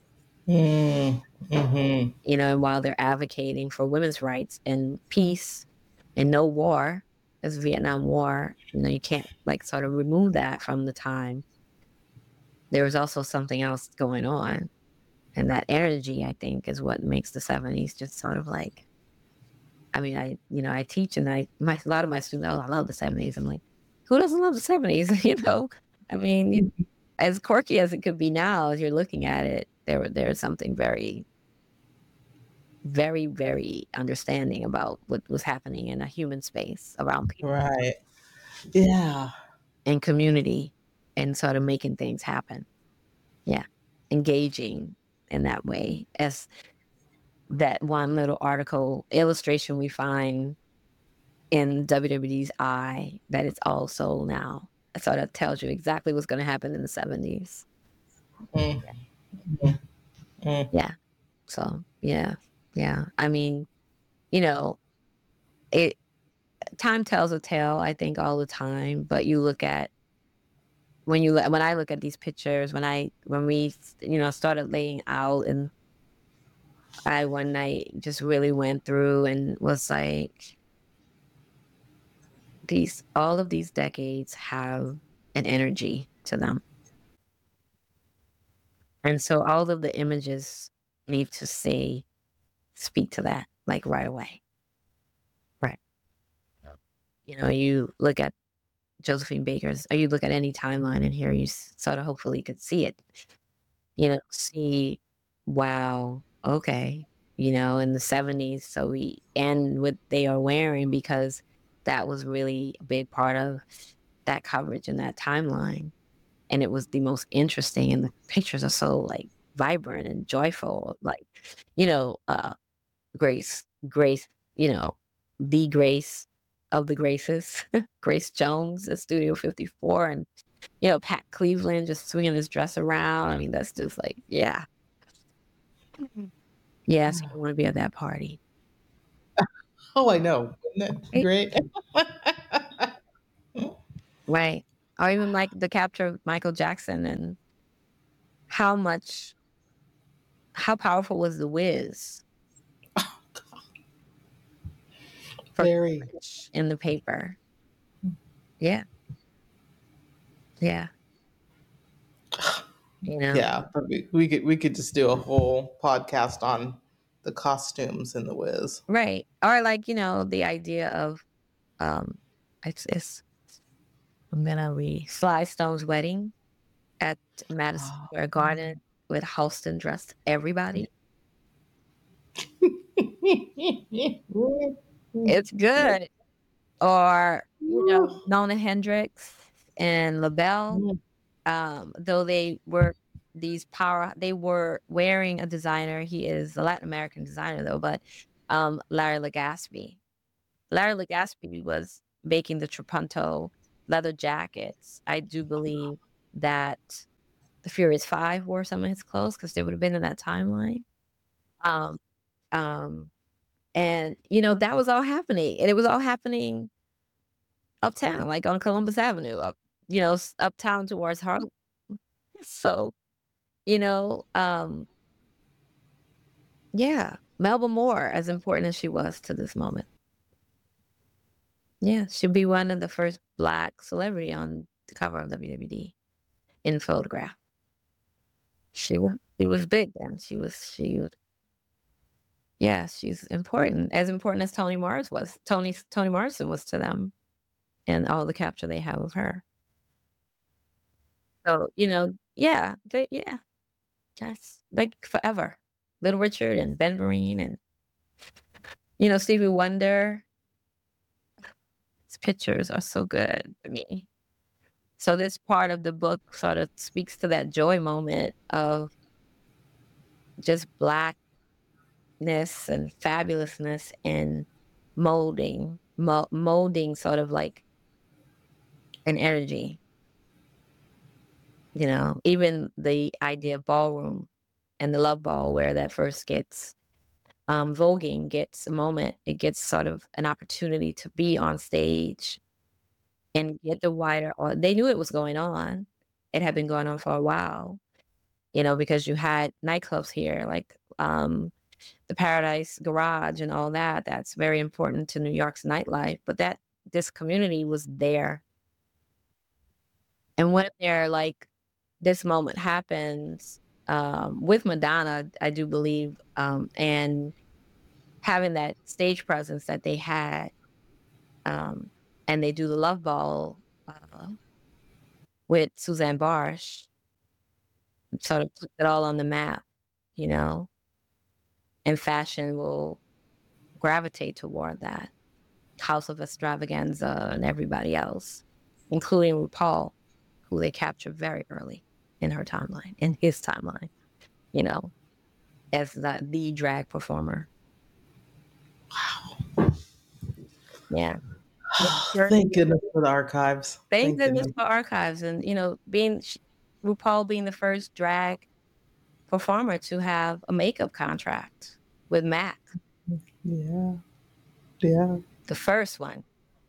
Mm. Mhm.
and while they're advocating for women's rights and peace and no war, as Vietnam War, you can't like sort of remove that from the time. There was also something else going on. And that energy, I think, is what makes the 70s just sort of like, I mean, I teach and a lot of my students, oh, I love the 70s. I'm like, who doesn't love the 70s? I mean, as quirky as it could be now, as you're looking at it, there's something very, very, very understanding about what was happening in a human space around people
Right. Yeah.
and community and sort of making things happen. Yeah. Engaging in that way, as that one little article illustration we find in WWD's Eye, that it's all sold now. So that tells you exactly what's going to happen in the 70s.
Mm.
Yeah.
Mm. Mm.
Yeah. So, yeah. Yeah. I mean, you know, it time tells a tale, I think, all the time, but you look at when I look at these pictures, when we, started laying out, and I one night just really went through and was like, all of these decades have an energy to them. And so all of the images need to speak to that, like, right away. Right. You look at Josephine Baker's, or you look at any timeline in here, you sort of hopefully could see it, see, wow, okay, in the 70s. So and what they are wearing, because that was really a big part of that coverage and that timeline. And it was the most interesting, and the pictures are so like vibrant and joyful, like, you know, uh, Grace, the Grace of the Graces, Grace Jones at Studio 54, and, Pat Cleveland just swinging his dress around. I mean, that's just like, yeah. Mhm. Yeah, so you wanna be at that party,
Oh, I know. Isn't that
right?
great?
Right. Or even, like, the capture of Michael Jackson, and how much how powerful was The Wiz for
Very.
coverage in the paper. Yeah, yeah, you know?
Yeah, but we could just do a whole podcast on the costumes in the Wiz.
Right. Or, like, the idea of, um, it's I'm gonna read Sly Stone's wedding at Madison
Oh.
Square Garden with Halston dressed everybody. It's good. Or, Nona Hendrix and LaBelle, though they were wearing a designer. He is a Latin American designer though, but Larry Legaspi. Larry Legaspi was making the Trapunto leather jackets. I do believe that the Furious Five wore some of his clothes because they would have been in that timeline. Um, um, and that was all happening, and it was all happening uptown, like on Columbus Avenue, uptown towards Harlem. So, you know, yeah, Melba Moore, as important as she was to this moment. Yeah, she'd be one of the first black celebrity on the cover of WWD in photograph. She was big then. She was yeah, she's important. As important as Toni Morris was. Toni Morrison was to them and all the capture they have of her. So, yeah, yeah, that's like forever. Little Richard and Ben Vereen and Stevie Wonder. His pictures are so good to me. So this part of the book sort of speaks to that joy moment of just blackness and fabulousness and molding sort of like an energy, even the idea of ballroom and the love ball where that first gets voguing gets a moment. It gets sort of an opportunity to be on stage and get the wider they knew it was going on. It had been going on for a while, because you had nightclubs here, like, the Paradise Garage and all that. That's very important to New York's nightlife, but this community was there. And when this moment happens, with Madonna, I do believe, and having that stage presence that they had, um, and they do the Love Ball, with Suzanne Barsh, sort of put it all on the map, you know, and fashion will gravitate toward that. House of Extravaganza and everybody else, including RuPaul, who they captured very early in his timeline, you know, as the drag performer. Yeah.
Thank goodness for the archives.
Thank
Thank
goodness
goodness.
for archives and, RuPaul being the first drag performer to have a makeup contract with MAC,
Yeah. Yeah.
the first one,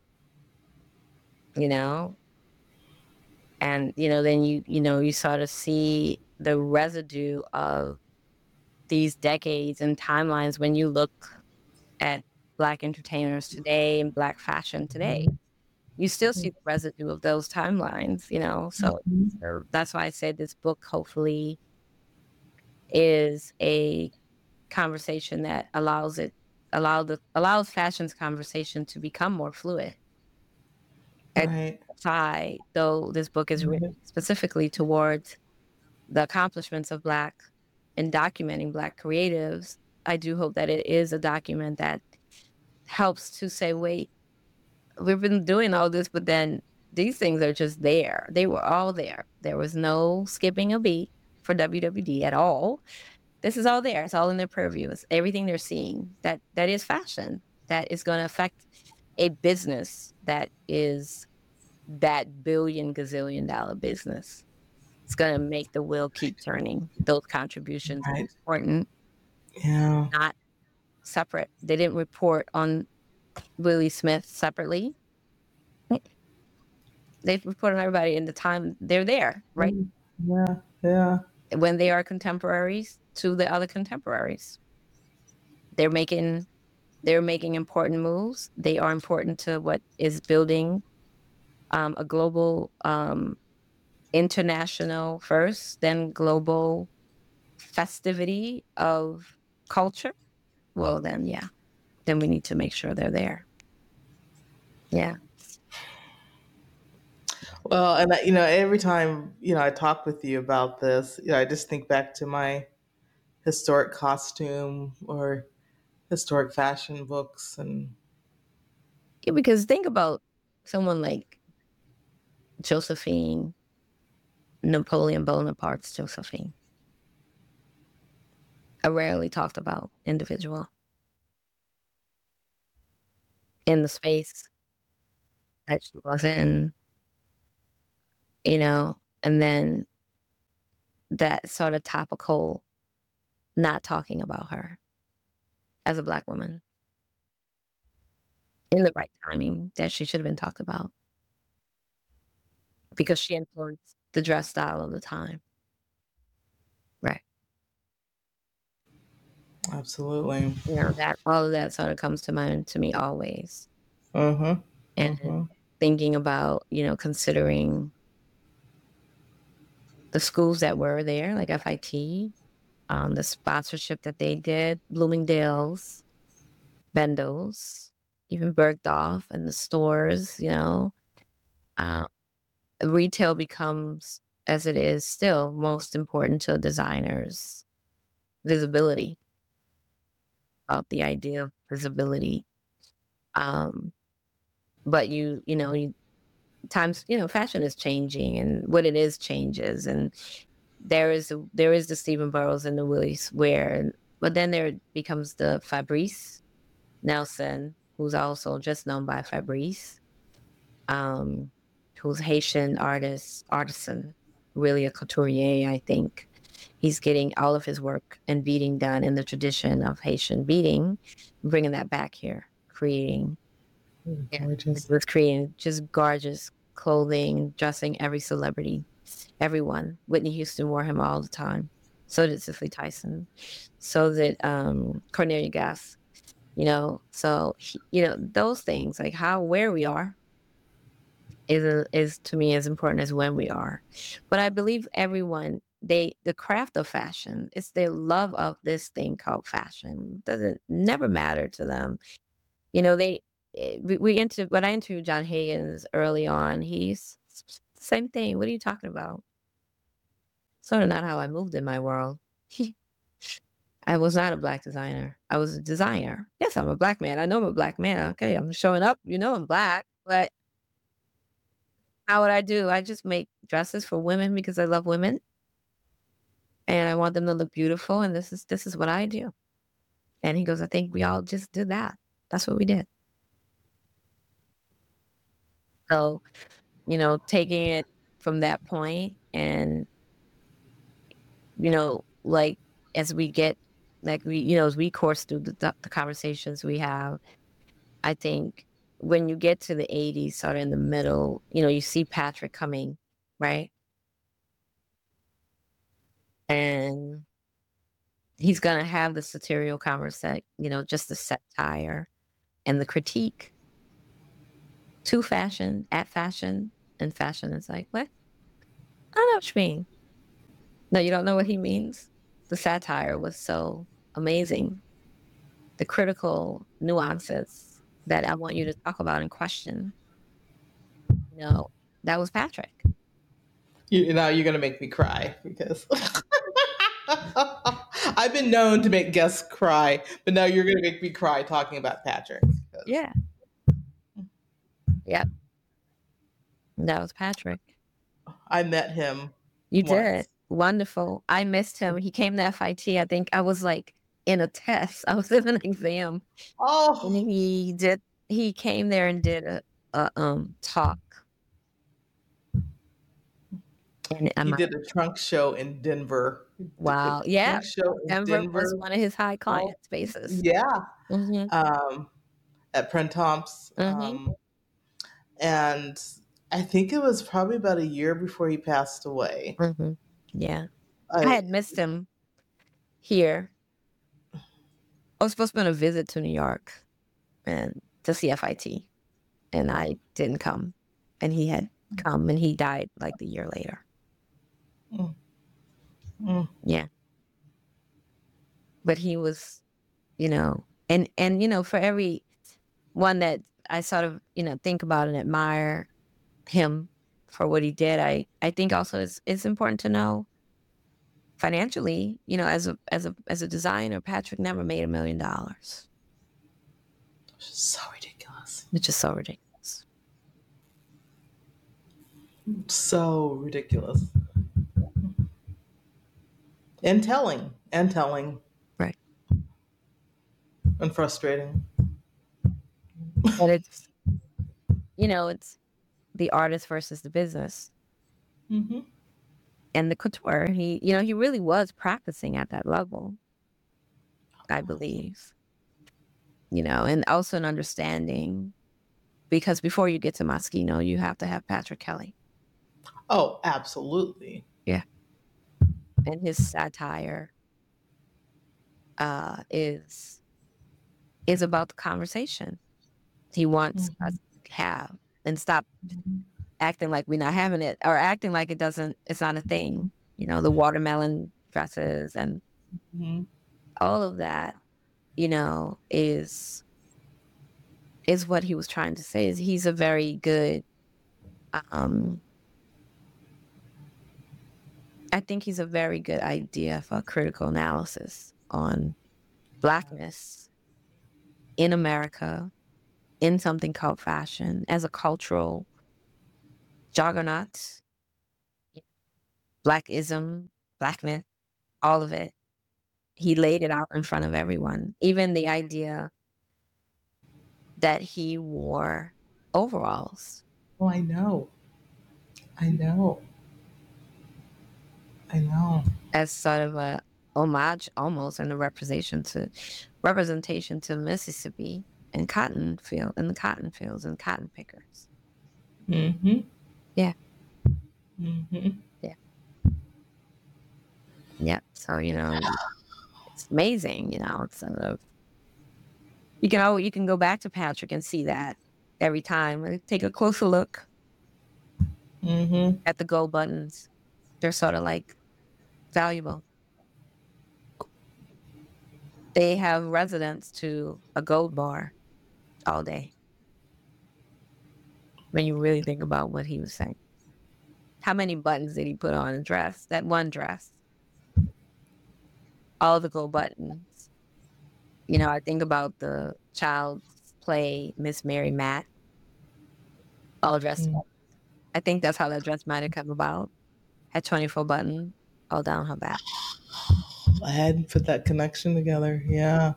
you know, and, then you sort of see the residue of these decades and timelines when you look at Black entertainers today and Black fashion today. You still see the residue of those timelines, so that's why I said this book hopefully is a conversation that allows fashion's conversation to become more fluid.
Right.
Side, though this book is written specifically towards the accomplishments of Black and documenting Black creatives, I do hope that it is a document that helps to say, wait, we've been doing all this, but then these things are just there. They were all there. There was no skipping a beat for WWD at all. This is all there. It's all in their purview. It's everything they're seeing that is fashion, that is going to affect a business that is that billion gazillion dollar business. It's going to make the wheel keep turning. Those contributions are
Right.
important,
Yeah.
not separate. They didn't report on Willie Smith separately. They report on everybody in the time they're there, right?
Yeah. Yeah.
When they are contemporaries to the other contemporaries. They're making important moves. They are important to what is building a global, international first, then global festivity of culture. Well, then, yeah, then we need to make sure they're there. Yeah.
Well, and every time I talk with you about this, I just think back to my historic costume or historic fashion books, and
Yeah, because think about someone like Josephine, Napoleon Bonaparte's Josephine, a rarely talked about individual in the space that she was in, and then that sort of topical not talking about her as a Black woman in the right timing that she should have been talked about because she influenced the dress style of the time.
Absolutely.
You know, that all of that sort of comes to mind to me always.
Mm-hmm.
And
Mm-hmm.
thinking about, considering the schools that were there, like FIT, the sponsorship that they did, Bloomingdale's, Bendel's, even Bergdorf, and the stores, uh, retail becomes, as it is still, most important to designers. Visibility, about the idea of visibility. Um, but times, fashion is changing, and what it is changes, and there is the Stephen Burrows and the Willis Ware, but then there becomes the Fabrice Nelson, who's also just known by Fabrice, um, who's Haitian artisan, really a couturier, I think. He's getting all of his work and beading done in the tradition of Haitian beading, bringing that back here, creating, yeah,
Gorgeous.
was creating just gorgeous clothing, dressing every celebrity, everyone. Whitney Houston wore him all the time. So did Cicely Tyson. So did Cornelia Gass. So those things, like where we are is to me as important as when we are. But I believe everyone, the craft of fashion, it's their love of this thing called fashion. Doesn't never matter to them. They when I interviewed John Higgins early on, he's same thing. What are you talking about? Sort of not how I moved in my world. I was not a black designer. I was a designer. Yes, I'm a black man. I know I'm a black man. Okay, I'm showing up. I'm black, but how would I do? I just make dresses for women because I love women and I want them to look beautiful. And this is what I do. And he goes, I think we all just did that. That's what we did. So, taking it from that point and, like as we get, like as we course through the conversations we have, I think when you get to the 80s, sort of in the middle, you see Patrick coming, right? And he's going to have the satirical conversation, just the satire and the critique to fashion, at fashion, and fashion is like, what? I don't know what you mean. No, you don't know what he means? The satire was so amazing. The critical nuances that I want you to talk about and question. That was Patrick.
Now you're gonna make me cry because I've been known to make guests cry, but now you're gonna make me cry talking about Patrick.
Yeah. Yep. That was Patrick.
I met him
You did.
once.
Wonderful. I missed him. He came to FIT. I think I was like in a test. I was in an exam. And
Oh,
he came there and did a talk. And
he did a trunk show in Denver. Did a
wow. Yeah.
trunk show in
Denver was
Denver.
one of his high
Oh,
client spaces.
yeah.
Mm-hmm.
At Printemps.
Mm-hmm.
And I think it was probably about a year before he passed away.
Mm-hmm. Yeah. I
I
had missed him here. I was supposed to be on a visit to New York and to see FIT. And I didn't come. And he had come and he died like the year later.
mm, mm.
Yeah. But he was, and for every one that I sort of, think about and admire him for what he did, I think also it's important to know financially, as a designer, Patrick never made $1 million.
So ridiculous.
Which is so ridiculous.
So ridiculous. And telling
Right.
and frustrating.
But it's the artist versus the business.
Mm-hmm.
And the couture, he really was practicing at that level, I believe, and also an understanding, because before you get to Moschino, you have to have Patrick Kelly.
Oh, absolutely.
Yeah. And his satire is about the conversation he wants us to have, and stop acting like we're not having it, or acting like it's not a thing. The watermelon dresses and
Mhm.
all of that, is what he was trying to say. Is he's a very good, um, I think he's a very good idea for critical analysis on Blackness in America, in something called fashion, as a cultural juggernaut, Blackism, Blackness, all of it. He laid it out in front of everyone. Even the idea that he wore overalls
Oh, I know. I know. I know.
as sort of a homage, almost, and a representation to Mississippi and the cotton fields and cotton pickers.
Mm-hmm.
Yeah,
Mm-hmm.
yeah, yeah. So it's amazing. It's sort of you can go back to Patrick and see that every time. Take a closer look
Mm-hmm.
at the gold buttons. They're sort of like valuable. They have residence to a gold bar all day when you really think about what he was saying. How many buttons did he put on a dress? That one dress, all the gold buttons. I think about the child's play, Miss Mary Matt, all dressed up. I think that's how that dress might have come about. Had 24 buttons all down her back.
I hadn't put that connection together. Yeah.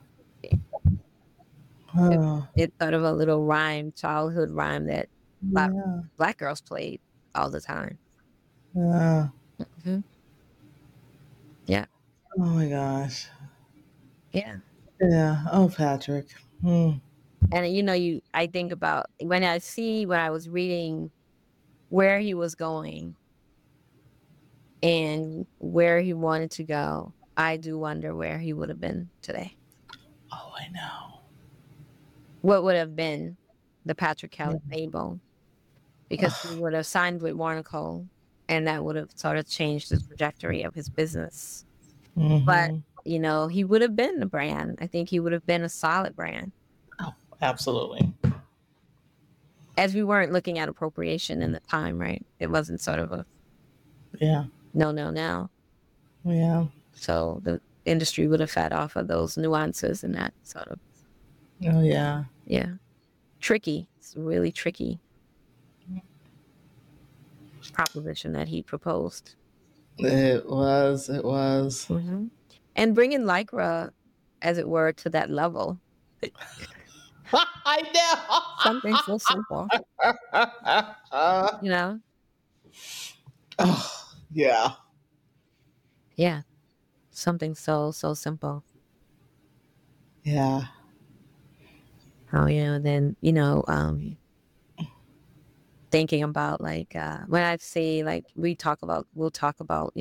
It,
Oh,
it's sort of a little rhyme, childhood rhyme that black,
yeah.
black girls played all the time.
Yeah.
Hmm. Yeah,
Oh my gosh.
yeah.
Yeah. Oh, Patrick. Hmm.
And I think about when I was reading where he was going and where he wanted to go, I do wonder where he would have been today.
Oh, I know.
What would have been the Patrick Kelly label? Because he
Ugh.
would have signed with Warner Cole, and that would have sort of changed the trajectory of his business. But,
Mm-hmm.
he would have been the brand. I think he would have been a solid brand,
Oh, absolutely.
as we weren't looking at appropriation in the time, right? It wasn't sort of a
Yeah.
no, no, no.
Yeah.
So the industry would have fed off of those nuances and that sort of,
Oh, yeah.
yeah, tricky. It's really tricky proposition that he proposed.
It was. It was.
Hmm. And bringing Lycra, as it were, to that level. Something so simple,
I know.
you know?
Oh, yeah.
Yeah. Something so, so simple.
Yeah.
How, then, thinking about like, when I say like, we'll talk about,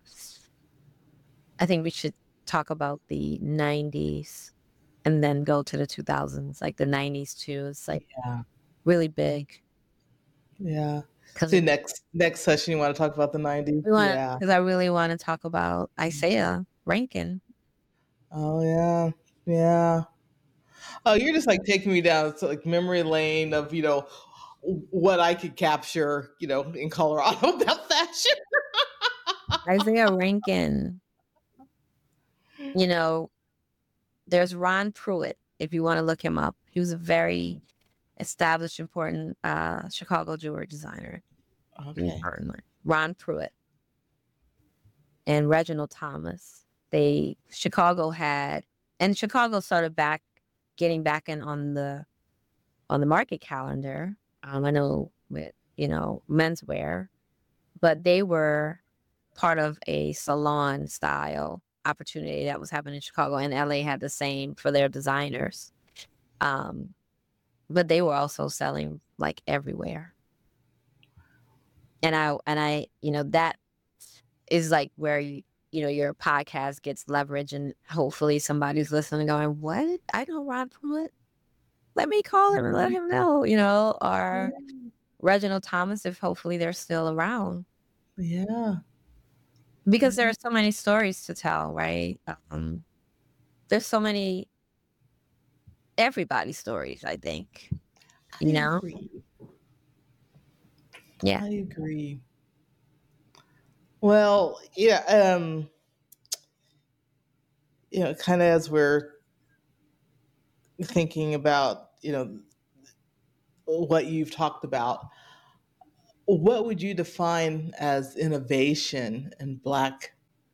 I think we should talk about the 90s and then go to the 2000s, like the 90s too. It's like
Yeah.
really big
Yeah.
because
See, next session, you want to talk about the 90s? Yeah.
I really want to talk about Isaiah Rankin.
Oh, yeah. Yeah. Oh, you're just like taking me down to like memory lane of, what I could capture, in Colorado about fashion.
Isaiah Rankin, you know, there's Ron Pruitt, if you want to look him up. He was a very established, important Chicago jewelry designer.
Okay.
Ron Pruitt and Reginald Thomas. Chicago had, and Chicago started getting back in on the market calendar. I know with menswear, but they were part of a salon style opportunity that was happening in Chicago, and LA had the same for their designers. Um, but they were also selling like everywhere. And I, that is like where your podcast gets leverage and hopefully somebody's listening going, what? I know Rod Pruitt. Let me call him and let him know, or Reginald Thomas, if hopefully they're still around.
Yeah.
Because there are so many stories to tell, right? There's so many everybody's stories, I think.
I
Yeah.
I agree. Well, yeah, kind of as we're thinking about, what you've talked about, what would you define as innovation in Black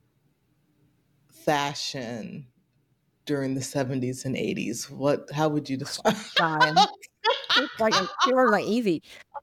fashion during the 70s and 80s? How would you define?
Fine. It's like easy.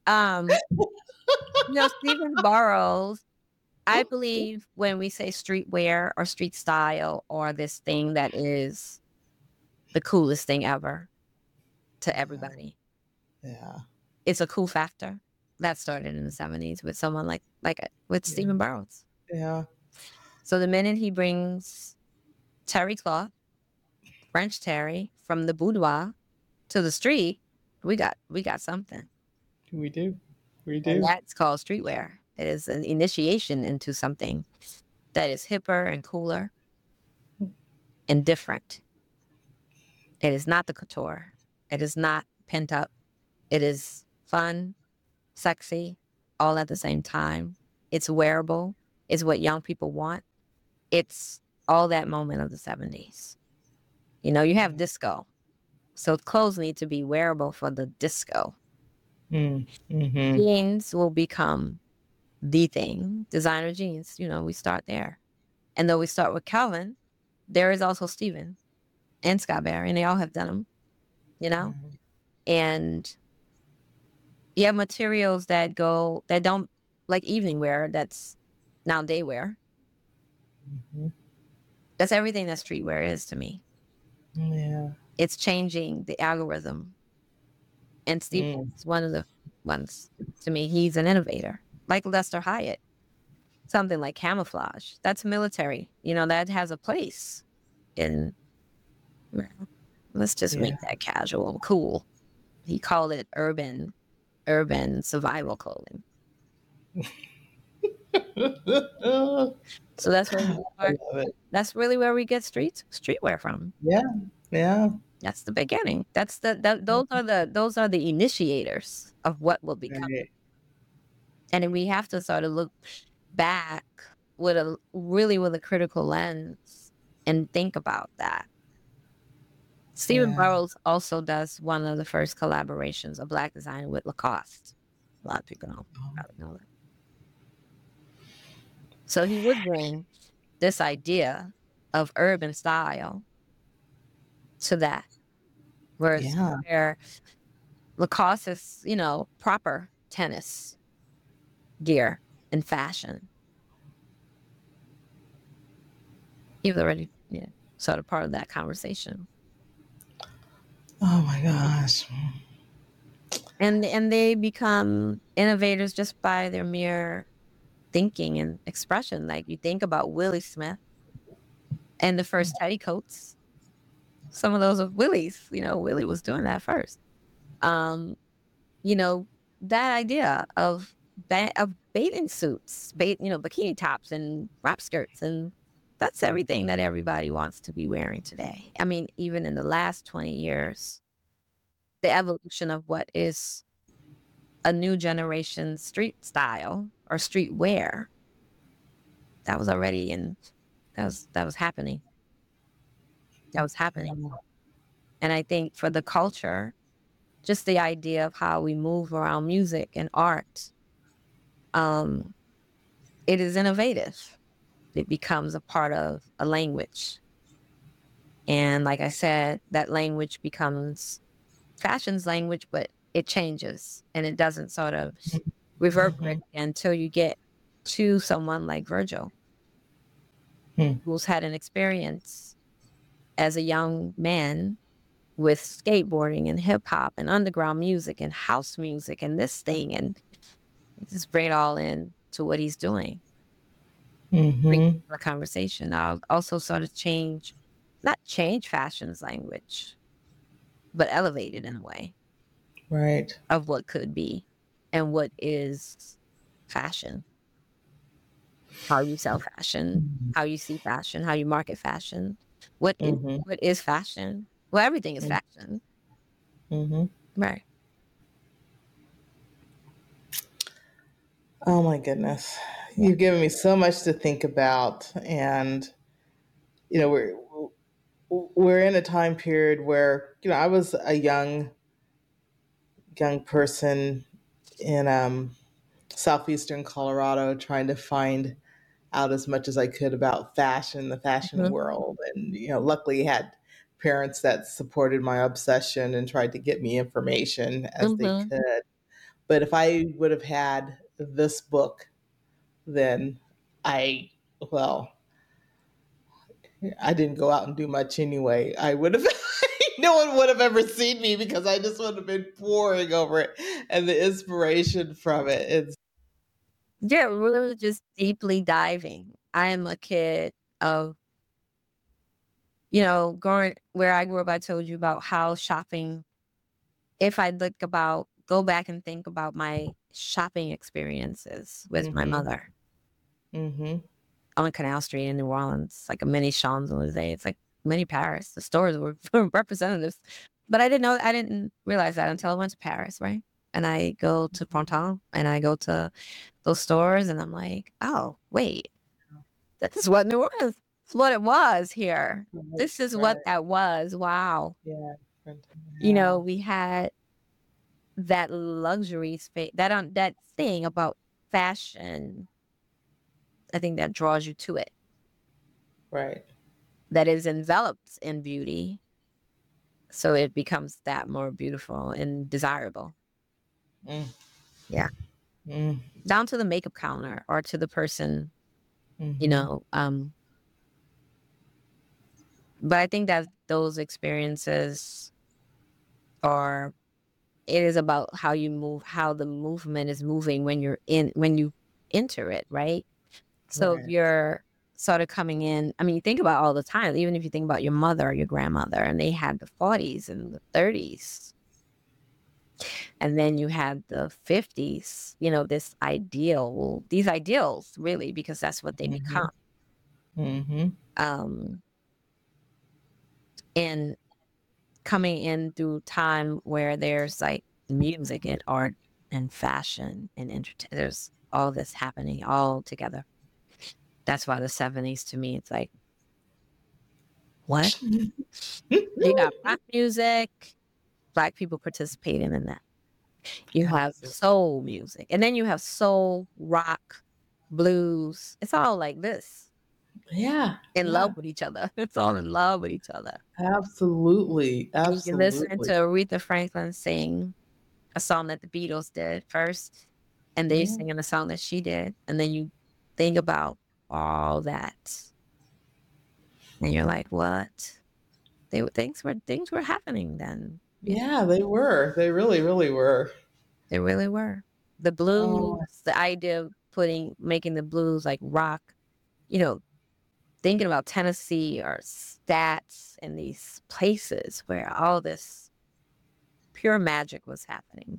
Stephen Burrows, I believe when we say streetwear or street style or this thing that is the coolest thing ever to everybody,
Yeah.
it's a cool factor that started in the 70s with someone with Stephen Burrows.
Yeah.
So the minute he brings terry cloth, French terry from the boudoir to the street, we got something.
We do.
And that's called streetwear. It is an initiation into something that is hipper and cooler and different. It is not the couture. It is not pent up. It is fun, sexy, all at the same time. It's wearable. It's what young people want. It's all that moment of the 70s. You have disco. So clothes need to be wearable for the disco.
Mm-hmm.
Jeans will become the thing. Designer jeans, we start there. And though we start with Calvin, there is also Stephen and Scott Barry, and they all have denim, and you have materials that don't, like evening wear, that's now day wear.
Mm-hmm.
That's everything that streetwear is to me.
Yeah.
It's changing the algorithm. And Stephen is one of the ones. To me, he's an innovator, like Lester Hyatt. Something like camouflage. That's military. That has a place in. Let's just make that casual, cool. He called it urban survival clothing. So that's that's really where we get streetwear from.
Yeah.
That's the beginning. Those are the initiators of what will become.
Right.
And then we have to sort of look back with a critical lens and think about that. Stephen Burrows also does one of the first collaborations of Black design with Lacoste. A lot of people don't probably know that. So he would bring this idea of urban style to that. Where Lacoste is, proper tennis gear and fashion. He was already sort of part of that conversation.
Oh my gosh.
And they become innovators just by their mere thinking and expression. Like you think about Willie Smith and the first teddy coats. Some of those are Willie's. Willie was doing that first. That idea of bathing suits, bikini tops and wrap skirts, and that's everything that everybody wants to be wearing today. I mean, even in the last 20 years, the evolution of what is a new generation street style or street wear, that was already that was happening. That was happening. And I think for the culture, just the idea of how we move around music and art, it is innovative. It becomes a part of a language. And like I said, that language becomes fashion's language, but it changes and it doesn't sort of reverberate until you get to someone like Virgil, who's had an experience as a young man with skateboarding and hip hop and underground music and house music and this thing, and just bring it all in to what he's doing. bring
Mm-hmm.
the conversation. I'll also sort of not change fashion's language, but elevate it in a way
Right.
of what could be and what is fashion, how you sell fashion, how you see fashion, how you market fashion.
Mm-hmm.
What is fashion? Well, everything is fashion,
Mm-hmm.
right?
Oh my goodness.
Yeah.
You've given me so much to think about, and you know, we're in a time period where, I was a young person in southeastern Colorado trying to find out as much as I could about fashion, the fashion
Mhm.
world. And, luckily had parents that supported my obsession and tried to get me information as they
Mhm.
could. But if I would have had this book, then I, well, I didn't go out and do much anyway. I would have, no one would have ever seen me because I just would have been poring over it and the inspiration from it. It's,
Yeah, really just deeply diving. I am a kid of, going where I grew up. I told you about how shopping, if I go back and think about my shopping experiences with my
mm-hmm,
mother
mm-hmm,
on Canal Street in New Orleans, like a mini Champs-Elysees. It's like mini Paris. The stores were representatives. But I didn't realize that until I went to Paris, right? And I go to Printemps and I go to those stores and I'm like, oh, wait, this is what New Orleans, is what it was here.
right,
This is what
right,
that was. Wow.
yeah, wow,
We had that luxury space, that thing about fashion, I think that draws you to it,
right.
that is enveloped in beauty. So it becomes that more beautiful and desirable.
Mm,
Yeah.
mm,
Down to the makeup counter or to the person, you
mm-hmm,
know. But I think that those experiences are, it is about how you move, how the movement is moving when you enter it, right? So if
right.
you're sort of coming in, I mean, you think about all the time, even if you think about your mother or your grandmother, and they had the 40s and the 30s, and then you had the 50s, these ideals really, because that's what they
Mm-hmm,
become.
mm-hmm,
Um, and coming in through time where there's like music and art and fashion and there's all this happening all together. That's why the 70s to me, it's like, what? You got rock music, Black people participating in that. You have
absolutely.
soul music, and then you have soul, rock, blues. It's all like this,
Yeah,
in
yeah,
love with each other. It's all in love with each other.
absolutely,
And you can listen to
absolutely.
Aretha Franklin sing a song that the Beatles did first, and they
Yeah,
singing a song that she did, and then you think about all that, and you're like, "What?" Things were happening then. Yeah,
yeah, they were. They really, really were.
they really were. The
Oh,
blues, the idea of making the blues like rock, you know, thinking about Tennessee or Stats and these places where all this pure magic was happening.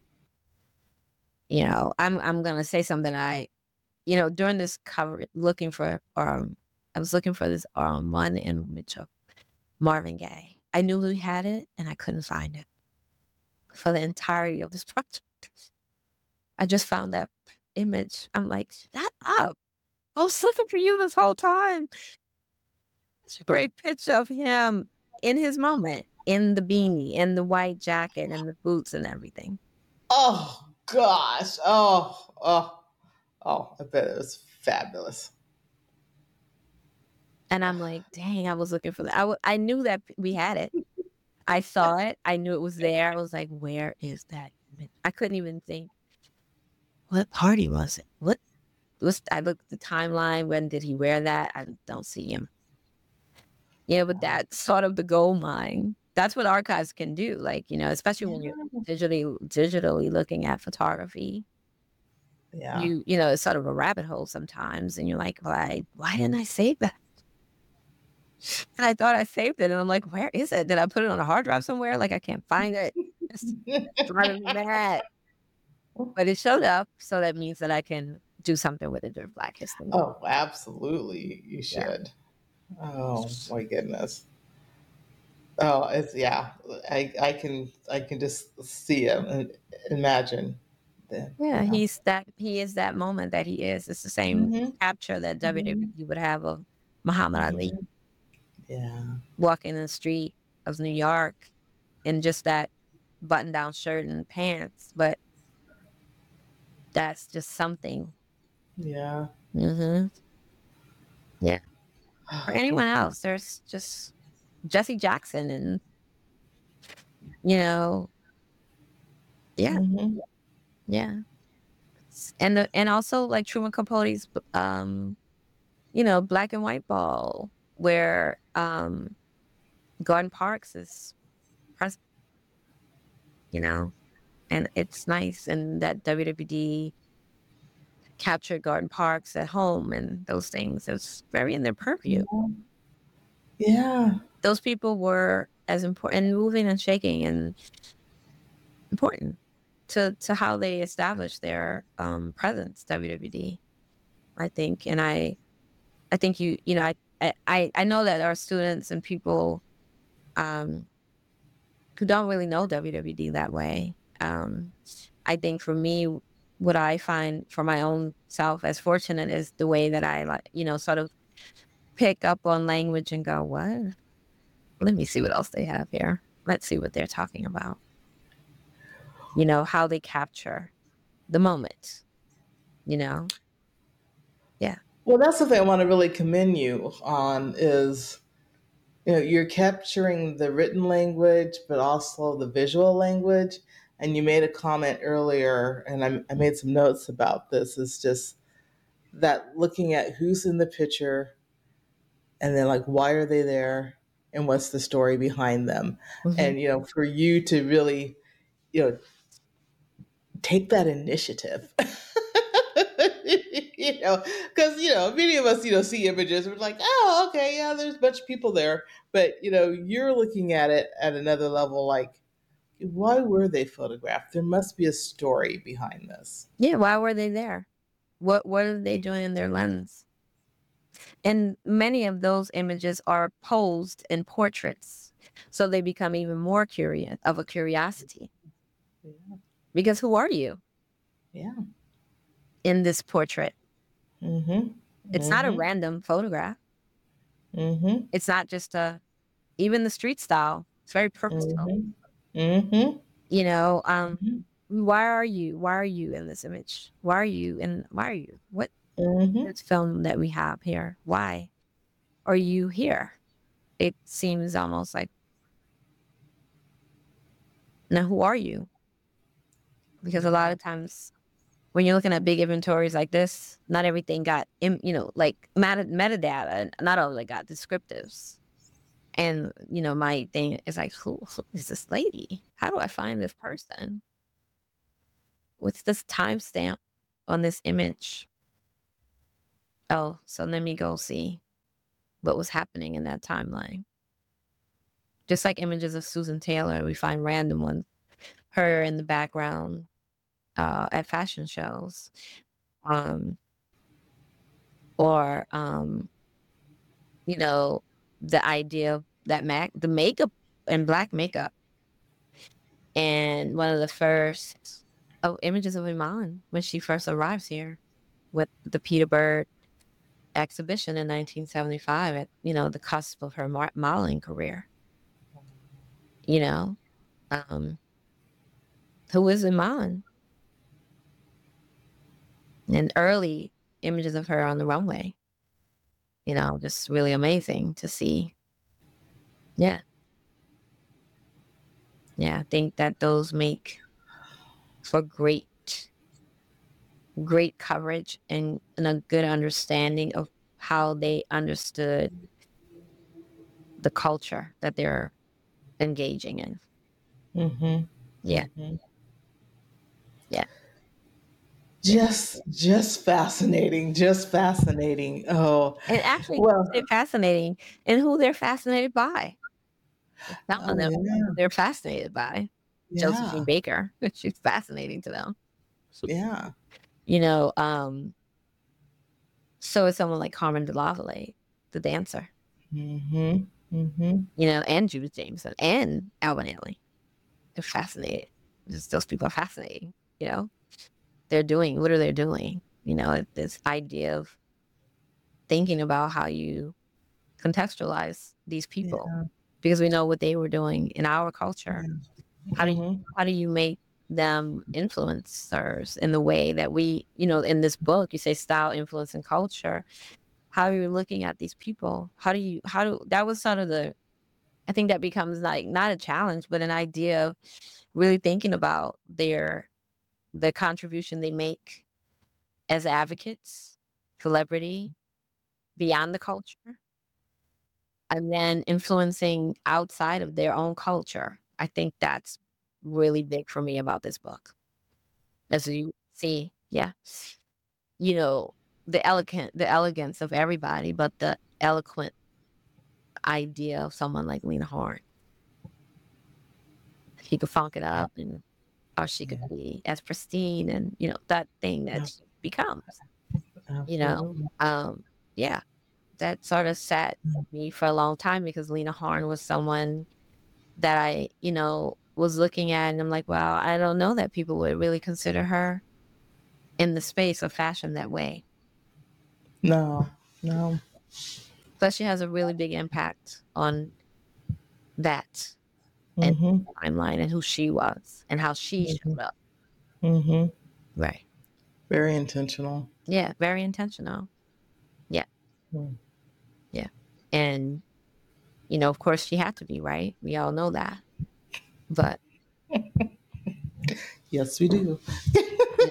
I'm gonna say something during this cover looking for I was looking for this one image of Marvin Gaye. I knew we had it and I couldn't find it for the entirety of this project. I just found that image. I'm like, shut up. I was looking for you this whole time. It's a great picture of him in his moment, in the beanie, in the white jacket, and the boots and everything.
oh gosh. Oh, I bet it was fabulous.
And I'm like, dang, I was looking for that. I knew that we had it. I saw it. I knew it was there. I was like, where is that image? I couldn't even think, what party was it? I looked at the timeline. When did he wear that? I don't see him. Yeah, but that's sort of the gold mine. That's what archives can do. Like, especially when you're
Yeah,
digitally looking at photography.
Yeah.
it's sort of a rabbit hole sometimes, and you're like, why didn't I save that? And I thought I saved it, and I'm like, where is it? Did I put it on a hard drive somewhere? Like I can't find it. It's driving me mad. But it showed up, so that means that I can do something with it during Black History Month.
Oh, absolutely. You
Yeah.
should. Oh my goodness. Oh, it's yeah. I can just see it and imagine. Then
Yeah,
yeah.
he is that moment that he is. It's the same
Hmm.
capture that
Hmm.
WWE would have of Muhammad Ali
Hmm. Yeah.
walking in the street of New York in just that button down shirt and pants. But that's just something.
Yeah.
Hmm. Yeah. For anyone else, there's just Jesse Jackson and, you know, yeah,
Hmm.
yeah. And also like Truman Capote's Black and White Ball, where Gordon Parks is present, you know, and it's nice. And that WWD captured Gordon Parks at home and those things. It's very in their purview.
Yeah.
Those people were as important and moving and shaking and important to how they established their presence, WWD, I think. And I think I know that our students and people um who don't really know WWD that way. I think for me, what I find for my own self as fortunate is the way that I sort of pick up on language and go, what? Let me see what else they have here. Let's see what they're talking about. How they capture the moment, you know? Yeah.
Well, that's something I want to really commend you on is you're capturing the written language, but also the visual language. And you made a comment earlier, and I made some notes about this. Is just that looking at who's in the picture, and then like why are they there, and what's the story behind them,
Hmm.
and for you to really you know take that initiative. Because many of us see images and we're like, oh, okay, yeah, there's a bunch of people there, but you're looking at it at another level, like, why were they photographed? There must be a story behind this.
Yeah. Why were they there? What are they doing in their lens? And many of those images are posed in portraits. So they become even more curious of a curiosity.
Yeah.
Because who are you
Yeah.
in this portrait?
Mm-hmm.
It's not a
Mm-hmm.
random photograph.
Mm-hmm.
It's not just even the street style. It's very purposeful.
Mm-hmm. Mm-hmm.
You know,
Mm-hmm.
why are you? Why are you in this image? Why are you? And why are you? What
Mm-hmm.
this film that we have here? Why are you here? It seems almost like, now who are you? Because a lot of times when you're looking at big inventories like this, not everything got, like metadata, and not all of it got descriptives. And, my thing is like, who is this lady? How do I find this person? What's this timestamp on this image? Oh, so let me go see what was happening in that timeline. Just like images of Susan Taylor, we find random ones, her in the background at fashion shows. Um, or you know, the idea of that the makeup and black makeup. And one of the first images of Iman when she first arrives here with the Peter Bird exhibition in 1975 at, the cusp of her modeling career. You know, um, who is Iman? And early images of her on the runway, just really amazing to see. Yeah. Yeah. I think that those make for great coverage and a good understanding of how they understood the culture that they're engaging in.
Mm-hmm.
Yeah.
Mm-hmm.
Yeah.
Just fascinating, just fascinating. Oh,
And actually,
well,
they're fascinating and who they're fascinated by. Some of
oh
them
yeah,
who they're fascinated by. Josephine
yeah,
Baker, she's fascinating to them.
yeah.
You know, so is someone like Carmen DeLavalley, the dancer,
Mm-hmm. Mm-hmm.
and Judith Jameson and Alvin Ailey. They're fascinated. Just those people are fascinating, you know? What are they doing? This idea of thinking about how you contextualize these people
Yeah.
because we know what they were doing in our culture.
Yeah.
How do you,
Mm-hmm.
how do you make them influencers in the way that in this book, you say style, influence, and culture. How are you looking at these people? That was sort of I think that becomes like not a challenge, but an idea of really thinking about the contribution they make as advocates, celebrity, beyond the culture, and then influencing outside of their own culture. I think that's really big for me about this book. As you see, yeah, you know, the elegance of everybody, but the eloquent idea of someone like Lena Horne. She could funk it up, or she could
Yeah.
be as pristine and, that thing that
Yeah.
she becomes, you know.
Absolutely.
Um, yeah, that sort of sat me for a long time because Lena Horne was someone that I, was looking at and I'm like, wow, I don't know that people would really consider her in the space of fashion that way.
No, no.
But she has a really big impact on that and
Mm-hmm.
timeline and who she was and how she
Mm-hmm.
showed up.
Mm-hmm.
Right.
Very intentional.
Yeah, very intentional. Yeah,
Mm.
yeah. And, of course she had to be, right? We all know that. But
Yes, we do.
yeah,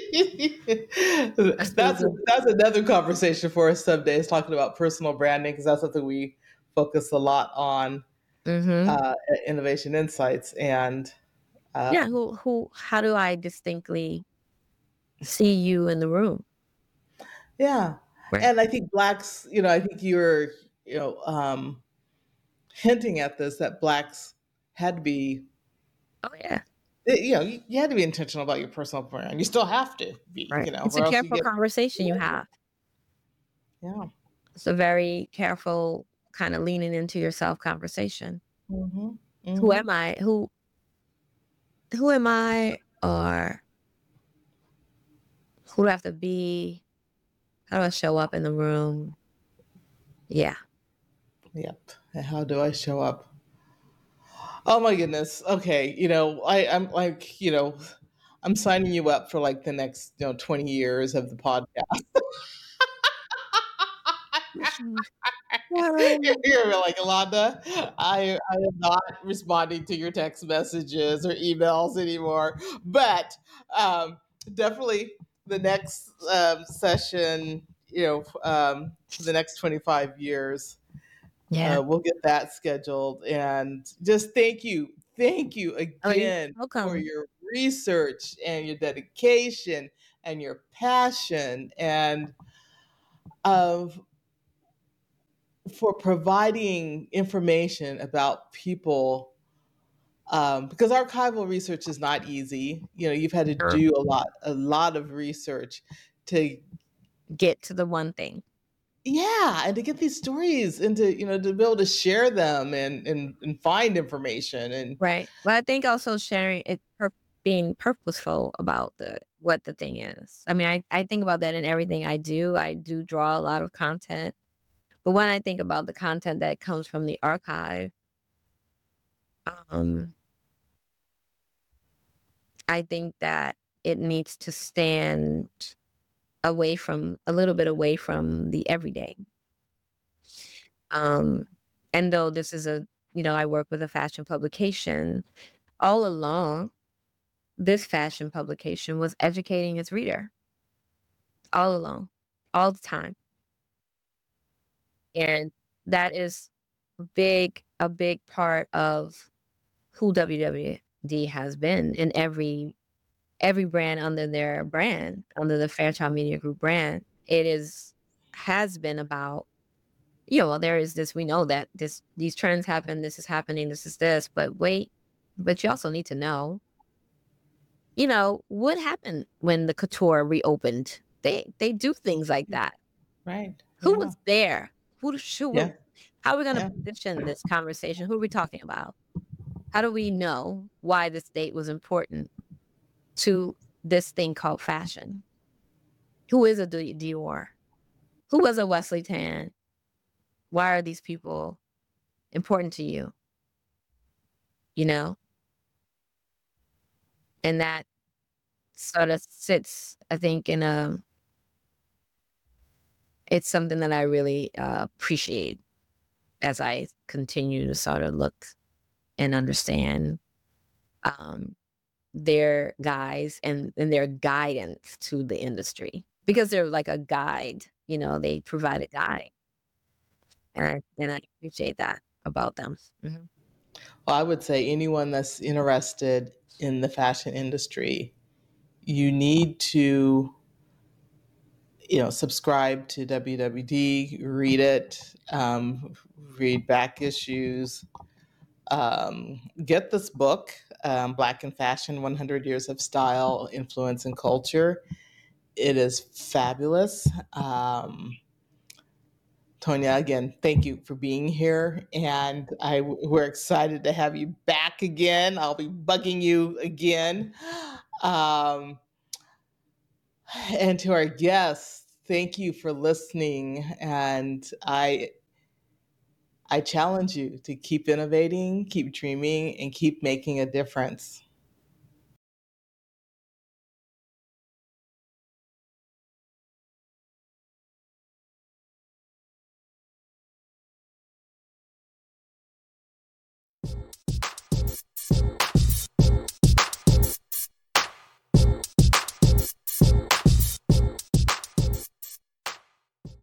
I suppose
That's another conversation for us some days, talking about personal branding, because that's something we focus a lot on
mm-hmm.
at Innovation Insights. And
Yeah,
um,
how do I distinctly see you in the room?
yeah,
Right.
and I think blacks, I think you're, you know, um, hinting at this, that blacks had to be,
Oh yeah.
you had to be intentional about your personal brand. You still have to be,
Right. It's a
or else you
careful
get,
conversation you have.
yeah.
It's a very careful kind of leaning into yourself conversation.
Hmm.
Who
Hmm.
am I? Who am I? Or who do I have to be? How do I show up in the room? Yeah.
Yep. And how do I show up? Oh my goodness. Okay. I'm like, I'm signing you up for like the next, 20 years of the podcast. You're like, Alonda, I am not responding to your text messages or emails anymore. But definitely the next session, for the next 25 years,
Yeah.
we'll get that scheduled. And just thank you
Oh, you're
again for
welcome.
your research and your dedication and your passion and of for providing information about people, because archival research is not easy. You've had to
Sure.
do a lot of research to,
Get to the one thing.
yeah, and to get these stories and to be able to share them and find information and
Right. But I think also sharing it, being purposeful about what the thing is. I mean, I think about that in everything I do. I do draw a lot of content. But when I think about the content that comes from the archive, um, I think that it needs to stand a little bit away from the everyday. Um, and though this is I work with a fashion publication, all along, this fashion publication was educating its reader all along, all the time. And that is a big part of who WWD has been in every every brand under their brand, under the Fairchild Media Group brand, has been about, well, there is this, we know that these trends happen, this is happening, this is this, but wait, but you also need to know, what happened when the couture reopened. They do things like that.
Right.
Who
Yeah.
was there? Who
Yeah.
how are we gonna
Yeah.
position this conversation? Who are we talking about? How do we know why this date was important to this thing called fashion? Who is a Dior? Who was a Wesley Tan? Why are these people important to you? You know? And that sort of sits, I think, it's something that I really appreciate as I continue to sort of look and understand um, their guys and their guidance to the industry, because they're like a guide, they provide a guide. And I appreciate that about them. Mhm.
Well, I would say anyone that's interested in the fashion industry, you need to, subscribe to WWD, read it, read back issues, get this book, Black in Fashion: 100 Years of Style, Influence, and Culture. It is fabulous. Tonya, again, thank you for being here, and we're excited to have you back again. I'll be bugging you again. Um, and to our guests, thank you for listening. And I challenge you to keep innovating, keep dreaming, and keep making a difference.